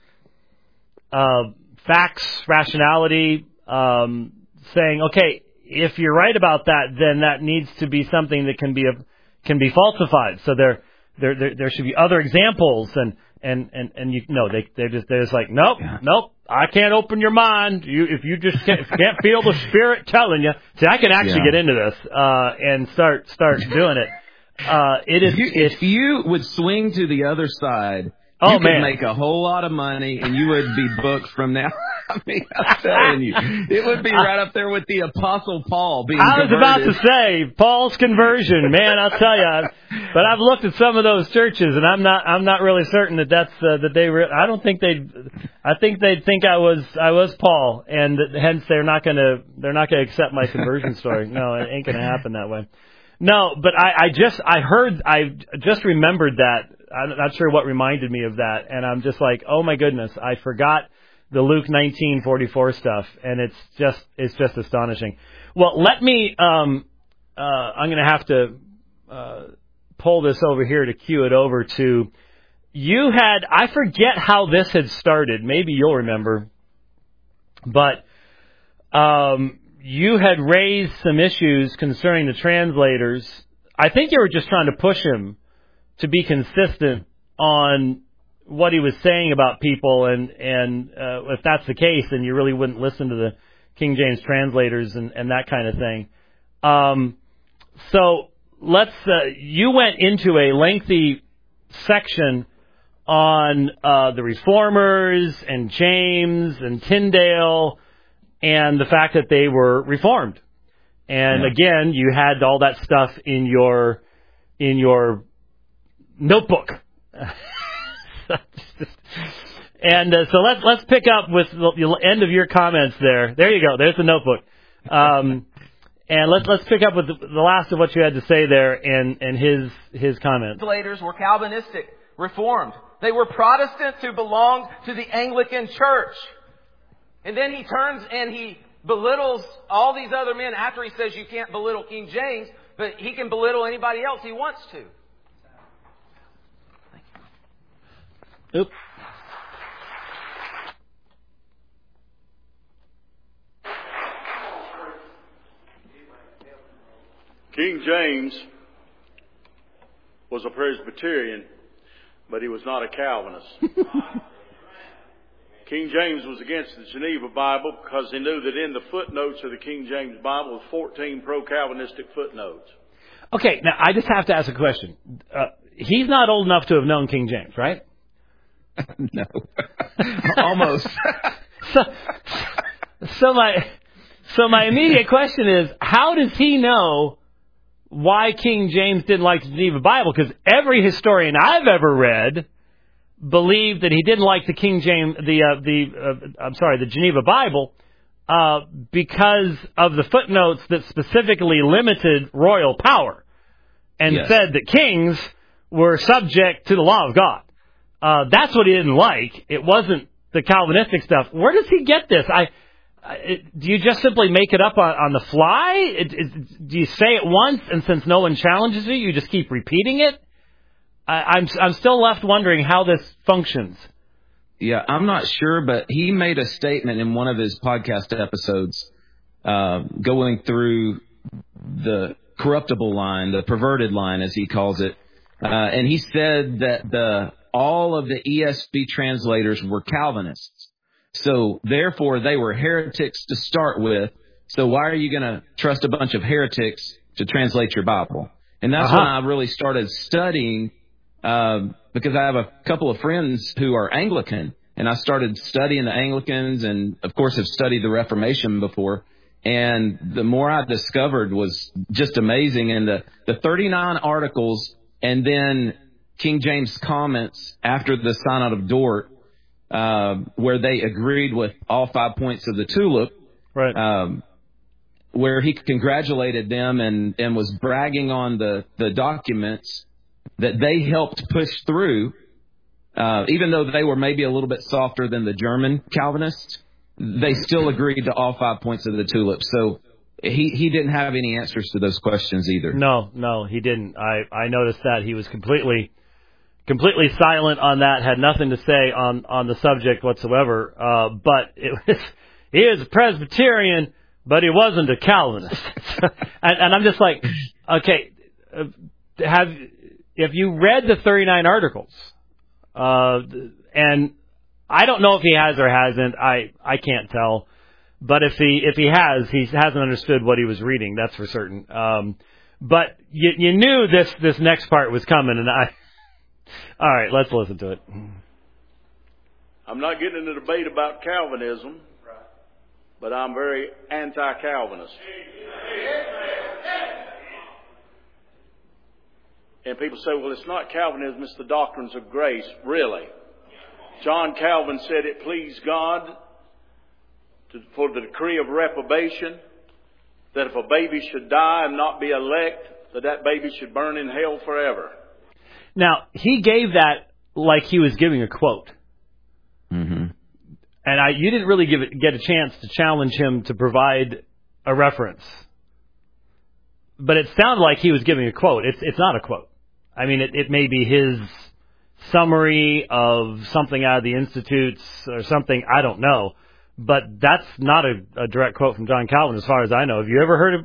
facts, rationality, saying, okay, if you're right about that, then that needs to be something that can be falsified. So there should be other examples, and you know they're just like, nope, I can't open your mind. If you just can't feel the Spirit telling you. See, I can actually get into this and start doing it. If you would swing to the other side, you could make a whole lot of money, and you would be booked from now. I mean, I'm telling you, it would be right up there with the Apostle Paul being converted. I was about to say Paul's conversion, man. I'll tell you, but I've looked at some of those churches, and I'm not really certain that I don't think I think they'd think I was Paul, and hence they're not gonna accept my conversion story. No, it ain't gonna happen that way. No, but I just remembered that. I'm not sure what reminded me of that, and I'm just like, oh my goodness, I forgot the Luke 19:44 stuff, and it's just astonishing. Well, let me I'm going to have to pull this over here to cue it over to you. I forget how this had started. Maybe you'll remember, but you had raised some issues concerning the translators. I think you were just trying to push him to be consistent on what he was saying about people, and if that's the case, then you really wouldn't listen to the King James translators and that kind of thing. So you went into a lengthy section on the Reformers and James and Tyndale and the fact that they were Reformed. And again, you had all that stuff in your notebook. And so let's pick up with the end of your comments there. There you go. There's the notebook. And let's pick up with the last of what you had to say there and his comments. Translators were Calvinistic, Reformed. They were Protestants who belonged to the Anglican Church. And then he turns and he belittles all these other men after he says you can't belittle King James, but he can belittle anybody else he wants to. Oops. King James was a Presbyterian, but he was not a Calvinist. King James was against the Geneva Bible because he knew that in the footnotes of the King James Bible was 14 pro-Calvinistic footnotes. Okay, now I just have to ask a question. He's not old enough to have known King James, right? No. Almost. So my immediate question is, how does he know why King James didn't like the Geneva Bible? Because every historian I've ever read believed that he didn't like the King James, the Geneva Bible, because of the footnotes that specifically limited royal power and said that kings were subject to the law of God. That's what he didn't like. It wasn't the Calvinistic stuff. Where does he get this? Do you just simply make it up on the fly? Do you say it once, and since no one challenges you just keep repeating it? I'm still left wondering how this functions. Yeah, I'm not sure, but he made a statement in one of his podcast episodes going through the corruptible line, the perverted line, as he calls it. And he said that all of the ESV translators were Calvinists. So, therefore, they were heretics to start with. So why are you going to trust a bunch of heretics to translate your Bible? And that's when I really started studying, because I have a couple of friends who are Anglican. And I started studying the Anglicans and, of course, have studied the Reformation before. And the more I discovered was just amazing. And the 39 articles and then King James comments after the Synod of Dort, where they agreed with all 5 points of the tulip, right? Where he congratulated them and was bragging on the documents that they helped push through, even though they were maybe a little bit softer than the German Calvinists, they still agreed to all 5 points of the tulip. So he didn't have any answers to those questions either. No, he didn't. I noticed that he was completely silent on that, had nothing to say on the subject whatsoever. But he is a Presbyterian, but he wasn't a Calvinist. and I'm just like, okay, if you read the 39 articles, and I don't know if he has or hasn't, I can't tell. But if he has, he hasn't understood what he was reading. That's for certain. But you knew this next part was coming, and all right, let's listen to it. I'm not getting in a debate about Calvinism, but I'm very anti-Calvinist. And people say, well, it's not Calvinism, it's the doctrines of grace. Really? John Calvin said it pleased God for the decree of reprobation, that if a baby should die and not be elect, that baby should burn in hell forever. Now, he gave that like he was giving a quote. Mm-hmm. And you didn't really get a chance to challenge him to provide a reference. But it sounded like he was giving a quote. It's not a quote. I mean, it may be his summary of something out of the Institutes or something. I don't know. But that's not a direct quote from John Calvin as far as I know. Have you ever heard of...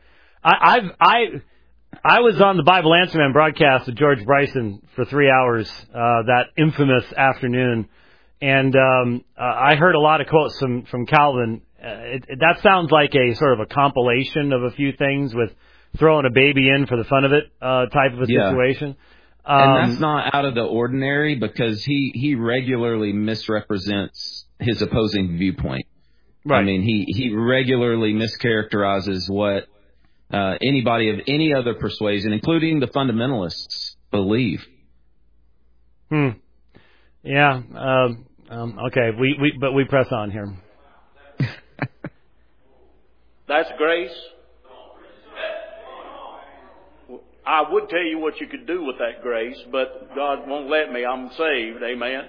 I was on the Bible Answer Man broadcast with George Bryson for 3 hours that infamous afternoon. And I heard a lot of quotes from Calvin. That sounds like a sort of a compilation of a few things with throwing a baby in for the fun of it type of a situation. And that's not out of the ordinary because he regularly misrepresents his opposing viewpoint. Right. I mean, he regularly mischaracterizes what anybody of any other persuasion, including the fundamentalists, believe. Yeah. Okay. But we press on here. That's grace. I would tell you what you could do with that grace, but God won't let me. I'm saved. Amen.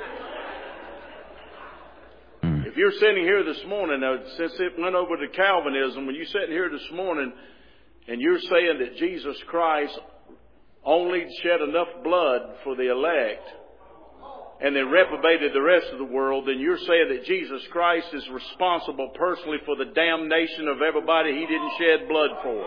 If you're sitting here this morning, since it went over to Calvinism, when you're sitting here this morning and you're saying that Jesus Christ only shed enough blood for the elect and then reprobated the rest of the world, then you're saying that Jesus Christ is responsible personally for the damnation of everybody he didn't shed blood for.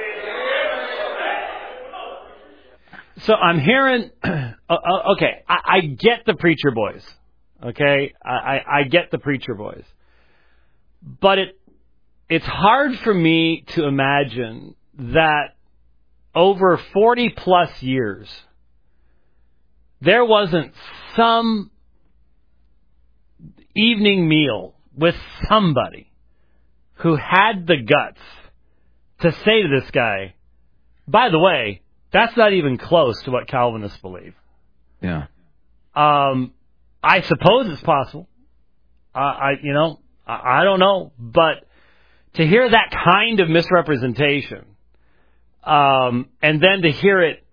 So I'm hearing, okay, I get the preacher boys. Okay, I get the preacher boys. But it's hard for me to imagine that over 40 plus years, there wasn't some evening meal with somebody who had the guts to say to this guy, by the way, that's not even close to what Calvinists believe. Yeah. I suppose it's possible. I don't know, but to hear that kind of misrepresentation, and then to hear it,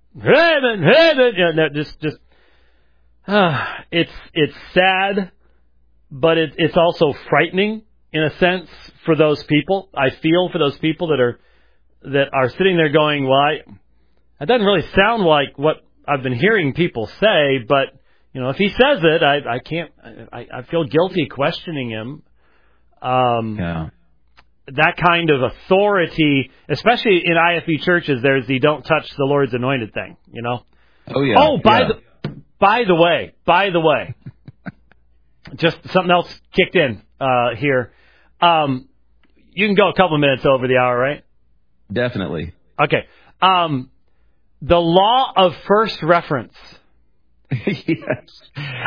it's sad, but it's also frightening in a sense for those people. I feel for those people that are sitting there going, well, that doesn't really sound like what I've been hearing people say, but if he says it, I can't. I feel guilty questioning him. Yeah. That kind of authority, especially in IFB churches, there's the "don't touch the Lord's anointed" thing. Oh yeah. Oh, by the way, just something else kicked in here. You can go a couple of minutes over the hour, right? Definitely. Okay. The law of first reference. Yes.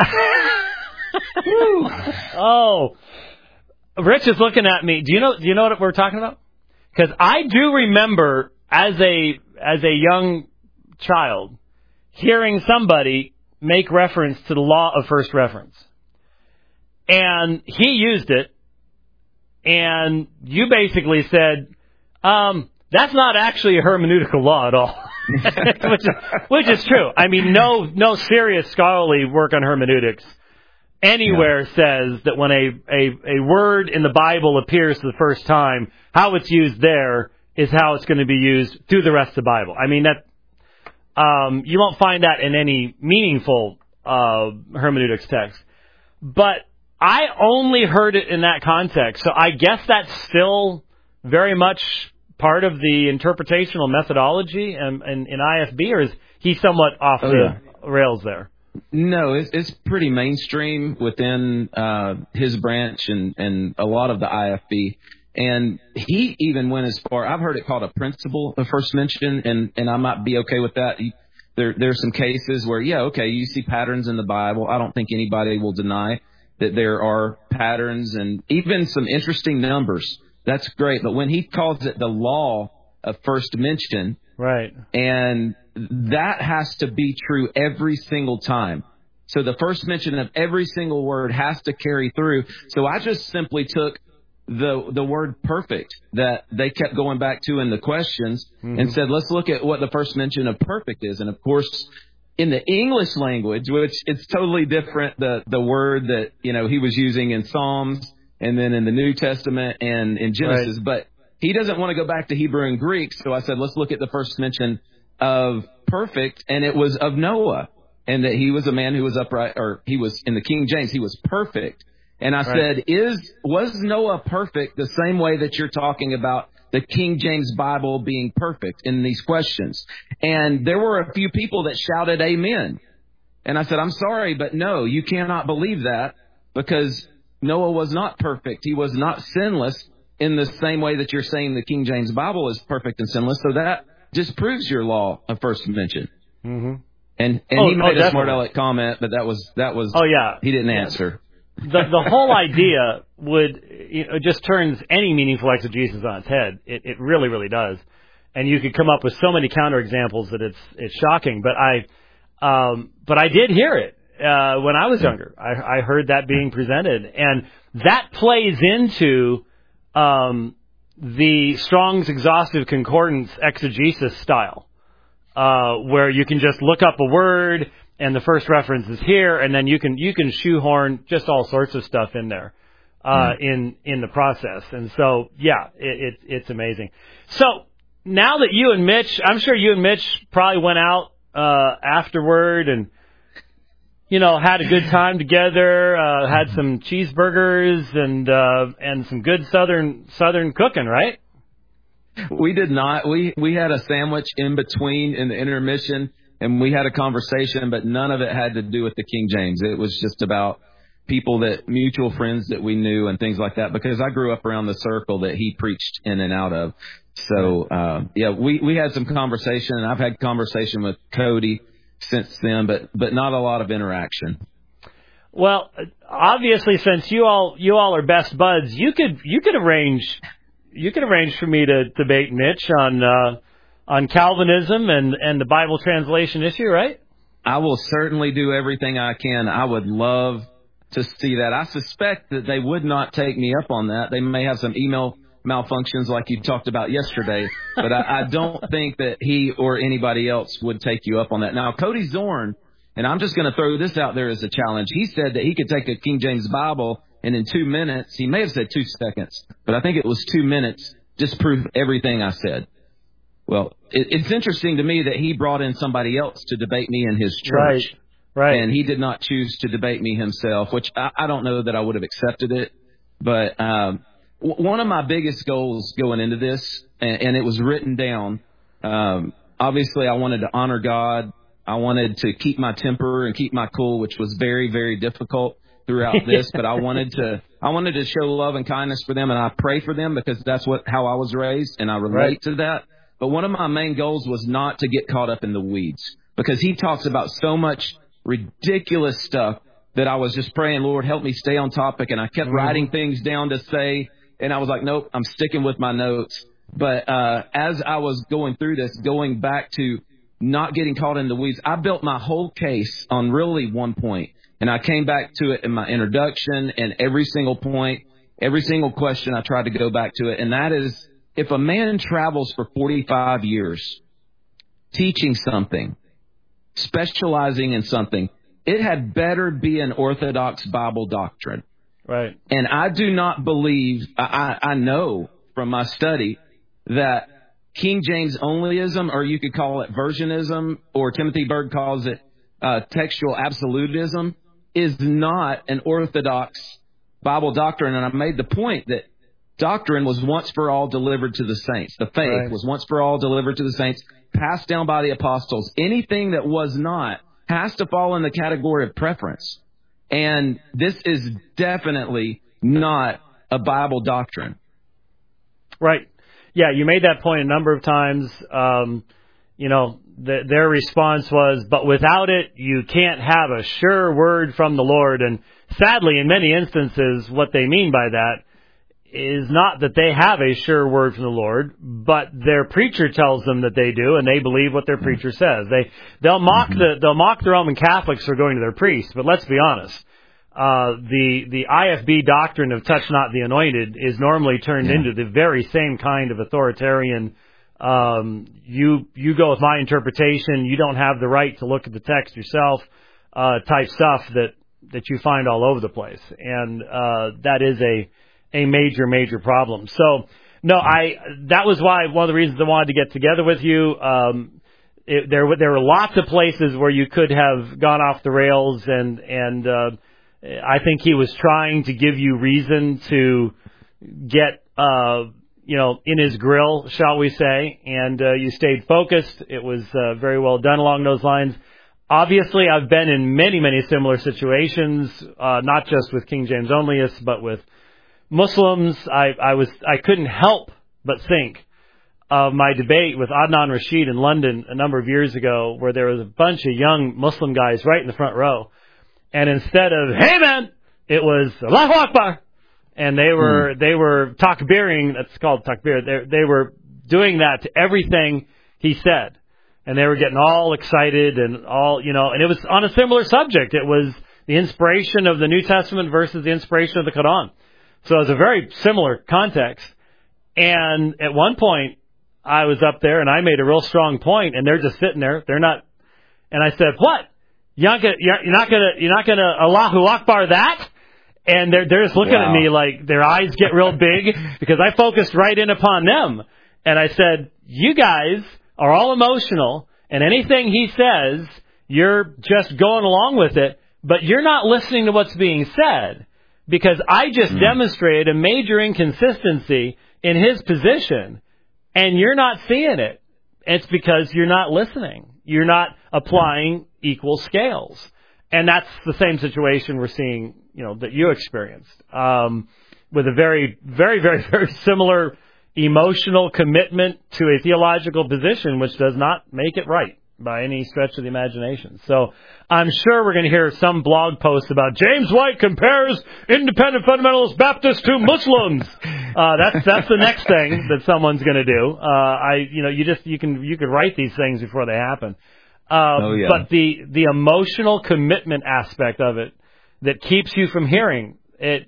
Oh, Rich is looking at me. Do you know what we're talking about? Because I do remember as a young child hearing somebody make reference to the law of first reference, and he used it, and you basically said, that's not actually a hermeneutical law at all. which is true. I mean, no serious scholarly work on hermeneutics. anywhere says that when a word in the Bible appears for the first time, how it's used there is how it's going to be used through the rest of the Bible. I mean, that you won't find that in any meaningful hermeneutics text. But I only heard it in that context, so I guess that's still very much part of the interpretational methodology in IFB, or is he somewhat off the rails there? No, it's pretty mainstream within his branch and a lot of the IFB. And he even went as far, I've heard it called a principle of first mention, and I might be okay with that. There's some cases where, you see patterns in the Bible. I don't think anybody will deny that there are patterns and even some interesting numbers. That's great. But when he calls it the law of first mention, right, and that has to be true every single time. So the first mention of every single word has to carry through. So I just simply took the word perfect that they kept going back to in the questions and said, let's look at what the first mention of perfect is. And of course, in the English language, which it's totally different, the word that, he was using in Psalms and then in the New Testament and in Genesis, but he doesn't want to go back to Hebrew and Greek. So I said, let's look at the first mention of perfect. And it was of Noah, and that he was a man who was upright, or he was in the King James, he was perfect. And I said, was Noah perfect the same way that you're talking about the King James Bible being perfect in these questions? And there were a few people that shouted amen. And I said, I'm sorry, but no, you cannot believe that, because Noah was not perfect. He was not sinless in the same way that you're saying the King James Bible is perfect and sinless. So that disproves your law of first mention. Mm-hmm. And he made a smart aleck comment, but that was he didn't answer. The whole idea just turns any meaningful exegesis on its head. It really, really does. And you could come up with so many counterexamples that it's shocking. But I did hear it when I was younger. I heard that being presented, and that plays into the Strong's Exhaustive Concordance exegesis style, where you can just look up a word and the first reference is here, and then you can shoehorn just all sorts of stuff in there in the process. And so, it's amazing. So now that you and Mitch, I'm sure you and Mitch probably went out afterward and had a good time together, had some cheeseburgers and some good southern cooking, right? We did not. We had a sandwich in between in the intermission, and we had a conversation, but none of it had to do with the King James. It was just about mutual friends that we knew and things like that, because I grew up around the circle that he preached in and out of. So, we had some conversation, and I've had conversation with Cody since then, but not a lot of interaction. Well, obviously, since you all are best buds, you could arrange for me to debate Mitch on Calvinism and the Bible translation issue, right? I will certainly do everything I can. I would love to see that. I suspect that they would not take me up on that. They may have some email malfunctions like you talked about yesterday, but I don't think that he or anybody else would take you up on that. Now, Cody Zorn, and I'm just going to throw this out there as a challenge, he said that he could take a King James Bible and in 2 minutes, he may have said 2 seconds, but I think it was 2 minutes, disprove everything I said. Well, it's interesting to me that he brought in somebody else to debate me in his church. Right. And he did not choose to debate me himself, which I don't know that I would have accepted it. But one of my biggest goals going into this, and it was written down, obviously I wanted to honor God. I wanted to keep my temper and keep my cool, which was very, very difficult throughout this. But I wanted to show love and kindness for them, and I pray for them because that's how I was raised, and I relate to that. But one of my main goals was not to get caught up in the weeds, because he talks about so much ridiculous stuff that I was just praying, Lord, help me stay on topic. And I kept writing things down to say, and I was like, nope, I'm sticking with my notes. But as I was going through this, going back to not getting caught in the weeds, I built my whole case on really one point. And I came back to it in my introduction, and every single point, every single question, I tried to go back to it. And that is, if a man travels for 45 years teaching something, specializing in something, it had better be an orthodox Bible doctrine. Right. And I do not believe, I know from my study that King James onlyism, or you could call it versionism, or Timothy Berg calls it textual absolutism, is not an orthodox Bible doctrine. And I made the point that doctrine was once for all delivered to the saints. The faith was once for all delivered to the saints, passed down by the apostles. Anything that was not has to fall in the category of preference. And this is definitely not a Bible doctrine. Right. Yeah, you made that point a number of times. Their response was, but without it, you can't have a sure word from the Lord. And sadly, in many instances, what they mean by that is not that they have a sure word from the Lord, but their preacher tells them that they do, and they believe what their preacher says. They'll mock the Roman Catholics for going to their priests, but let's be honest. The IFB doctrine of touch not the anointed is normally turned into the very same kind of authoritarian, you go with my interpretation, you don't have the right to look at the text yourself, type stuff that you find all over the place. And that is a major, major problem. So, no, that was why one of the reasons I wanted to get together with you. There were lots of places where you could have gone off the rails, and I think he was trying to give you reason to get, in his grill, shall we say, and you stayed focused. It was very well done along those lines. Obviously, I've been in many, many similar situations, not just with King James onlyists, but with Muslims. I couldn't help but think of my debate with Adnan Rashid in London a number of years ago, where there was a bunch of young Muslim guys right in the front row. And instead of, hey man, it was Allahu Akbar. And they were takbiring, that's called takbir. They were doing that to everything he said. And they were getting all excited and and it was on a similar subject. It was the inspiration of the New Testament versus the inspiration of the Quran. So it was a very similar context. And at one point, I was up there and I made a real strong point, and they're just sitting there. They're not. And I said, "What? You're not gonna Allahu Akbar that?" And they're just looking at me like their eyes get real big because I focused right in upon them. And I said, "You guys are all emotional, and anything he says, you're just going along with it, but you're not listening to what's being said." Because I just demonstrated a major inconsistency in his position, and you're not seeing it. It's because you're not listening. You're not applying equal scales. And that's the same situation we're seeing, that you experienced, with a very, very, very, very similar emotional commitment to a theological position, which does not make it right by any stretch of the imagination. So I'm sure we're going to hear some blog posts about James White compares independent fundamentalist Baptists to Muslims. That's the next thing that someone's going to do. You could write these things before they happen. But the emotional commitment aspect of it that keeps you from hearing it.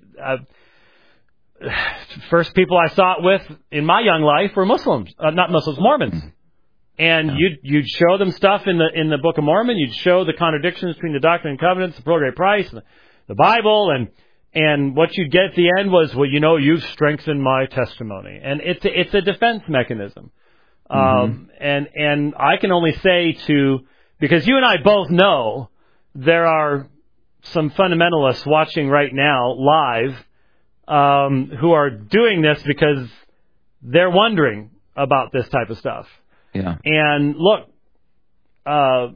First people I saw it with in my young life were Muslims, not Muslims, Mormons. And you'd show them stuff in the Book of Mormon. You'd show the contradictions between the Doctrine and Covenants, the Pearl of Great Price, the Bible, and what you'd get at the end was, well, you've strengthened my testimony, and it's a defense mechanism. And I can only say because you and I both know there are some fundamentalists watching right now live who are doing this because they're wondering about this type of stuff. Yeah. And look, I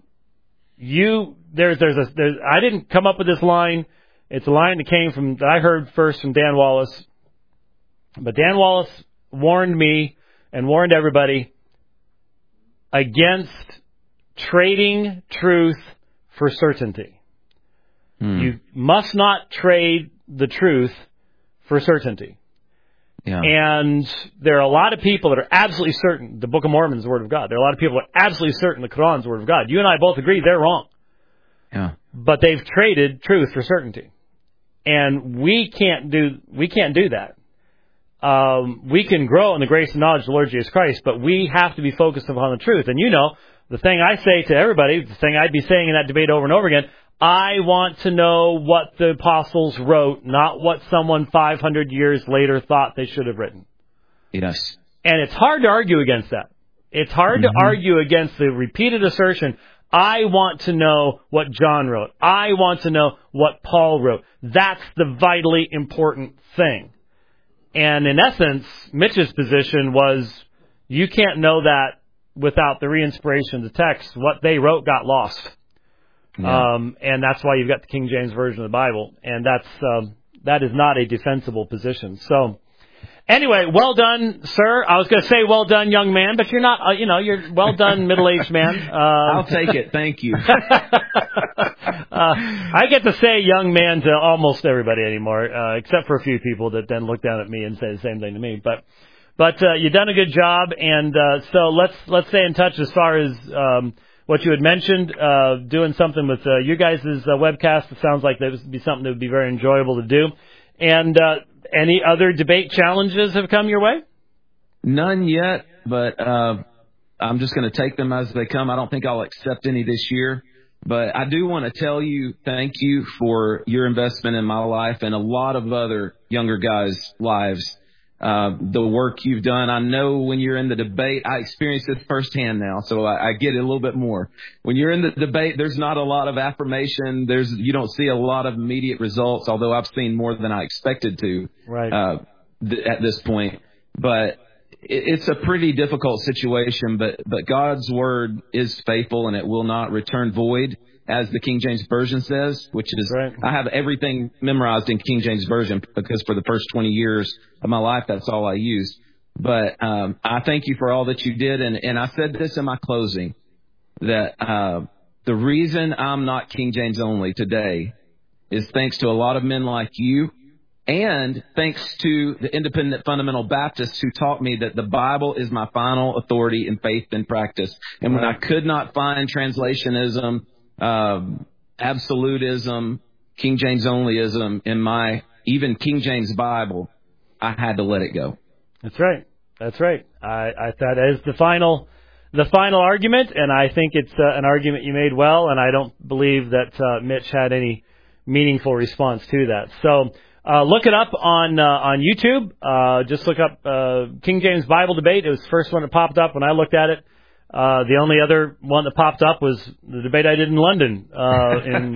didn't come up with this line. It's a line that I heard first from Dan Wallace. But Dan Wallace warned me and warned everybody against trading truth for certainty. You must not trade the truth for certainty. Yeah. And there are a lot of people that are absolutely certain the Book of Mormon is the Word of God. There are a lot of people that are absolutely certain the Quran is the Word of God. You and I both agree they're wrong. Yeah. But they've traded truth for certainty. And we can't do that. We can grow in the grace and knowledge of the Lord Jesus Christ, but we have to be focused upon the truth. And the thing I say to everybody, the thing I'd be saying in that debate over and over again, I want to know what the apostles wrote, not what someone 500 years later thought they should have written. Yes. And it's hard to argue against that. It's hard to argue against the repeated assertion, I want to know what John wrote. I want to know what Paul wrote. That's the vitally important thing. And in essence, Mitch's position was, you can't know that without the re-inspiration of the text. What they wrote got lost. Yeah. And that's why you've got the King James Version of the Bible. And that is not a defensible position. So, anyway, well done, sir. I was going to say well done, young man, but you're not, you're well done, middle-aged man. I'll take it. Thank you. I get to say young man to almost everybody anymore, except for a few people that then look down at me and say the same thing to me. But you've done a good job, and so let's stay in touch as far as what you had mentioned, doing something with you guys' webcast. It sounds like that would be something that would be very enjoyable to do. And any other debate challenges have come your way? None yet, but I'm just going to take them as they come. I don't think I'll accept any this year. But I do want to tell you thank you for your investment in my life and a lot of other younger guys' lives. The work you've done. I know when you're in the debate, I experienced it firsthand now, so I get it a little bit more. When you're in the debate, there's not a lot of affirmation. You don't see a lot of immediate results, although I've seen more than I expected to at this point. But it's a pretty difficult situation, but God's word is faithful and it will not return void, as the King James Version says, which is, I have everything memorized in King James Version because for the first 20 years of my life, that's all I used. But I thank you for all that you did. And I said this in my closing, that the reason I'm not King James only today is thanks to a lot of men like you, and thanks to the independent fundamental Baptists who taught me that the Bible is my final authority in faith and practice. And when I could not find translationism, absolutism, King James onlyism in my even King James Bible, I had to let it go. That's right. That's right. I thought that is the final argument, and I think it's an argument you made well, and I don't believe that Mitch had any meaningful response to that. So look it up on YouTube. Just look up King James Bible debate. It was the first one that popped up when I looked at it. The only other one that popped up was the debate I did in London in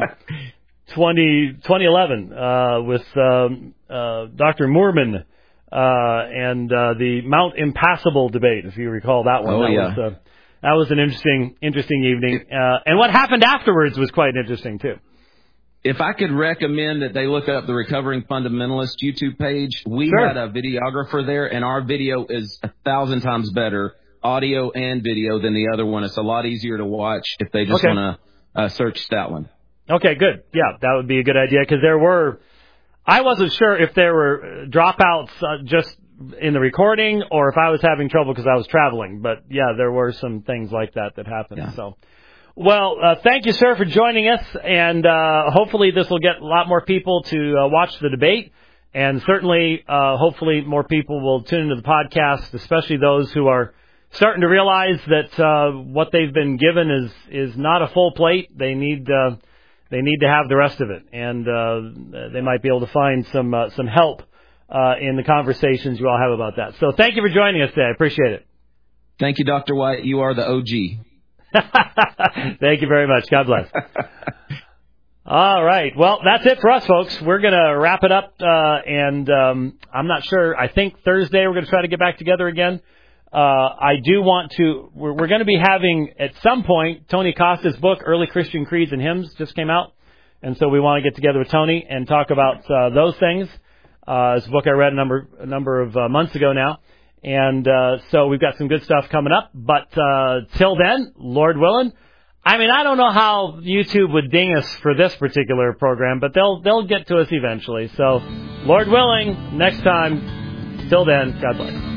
2011 with Dr. Moorman and the Mount Impassable debate, if you recall that one. That was an interesting evening. And what happened afterwards was quite interesting, too. If I could recommend that they look up the Recovering Fundamentalist YouTube page, we had a videographer there, and our video is 1,000 times better, audio and video, than the other one. It's a lot easier to watch if they just want to search that one. Okay, good. Yeah, that would be a good idea, because I wasn't sure if there were dropouts just in the recording or if I was having trouble because I was traveling. But, yeah, there were some things like that happened. Yeah. So, well, thank you, sir, for joining us. And hopefully this will get a lot more people to watch the debate. And certainly, hopefully, more people will tune into the podcast, especially those who are starting to realize that what they've been given is not a full plate. They need to have the rest of it, and they might be able to find some help in the conversations you all have about that. So thank you for joining us today. I appreciate it. Thank you, Dr. White. You are the OG. Thank you very much. God bless. All right. Well, that's it for us, folks. We're going to wrap it up, and I'm not sure. I think Thursday we're going to try to get back together again. I do want to, we're going to be having, at some point, Tony Costa's book, Early Christian Creeds and Hymns, just came out. And so we want to get together with Tony and talk about those things. It's a book I read a number of months ago now. And so we've got some good stuff coming up. But till then, Lord willing, I mean, I don't know how YouTube would ding us for this particular program, but they'll get to us eventually. So, Lord willing, next time, till then, God bless.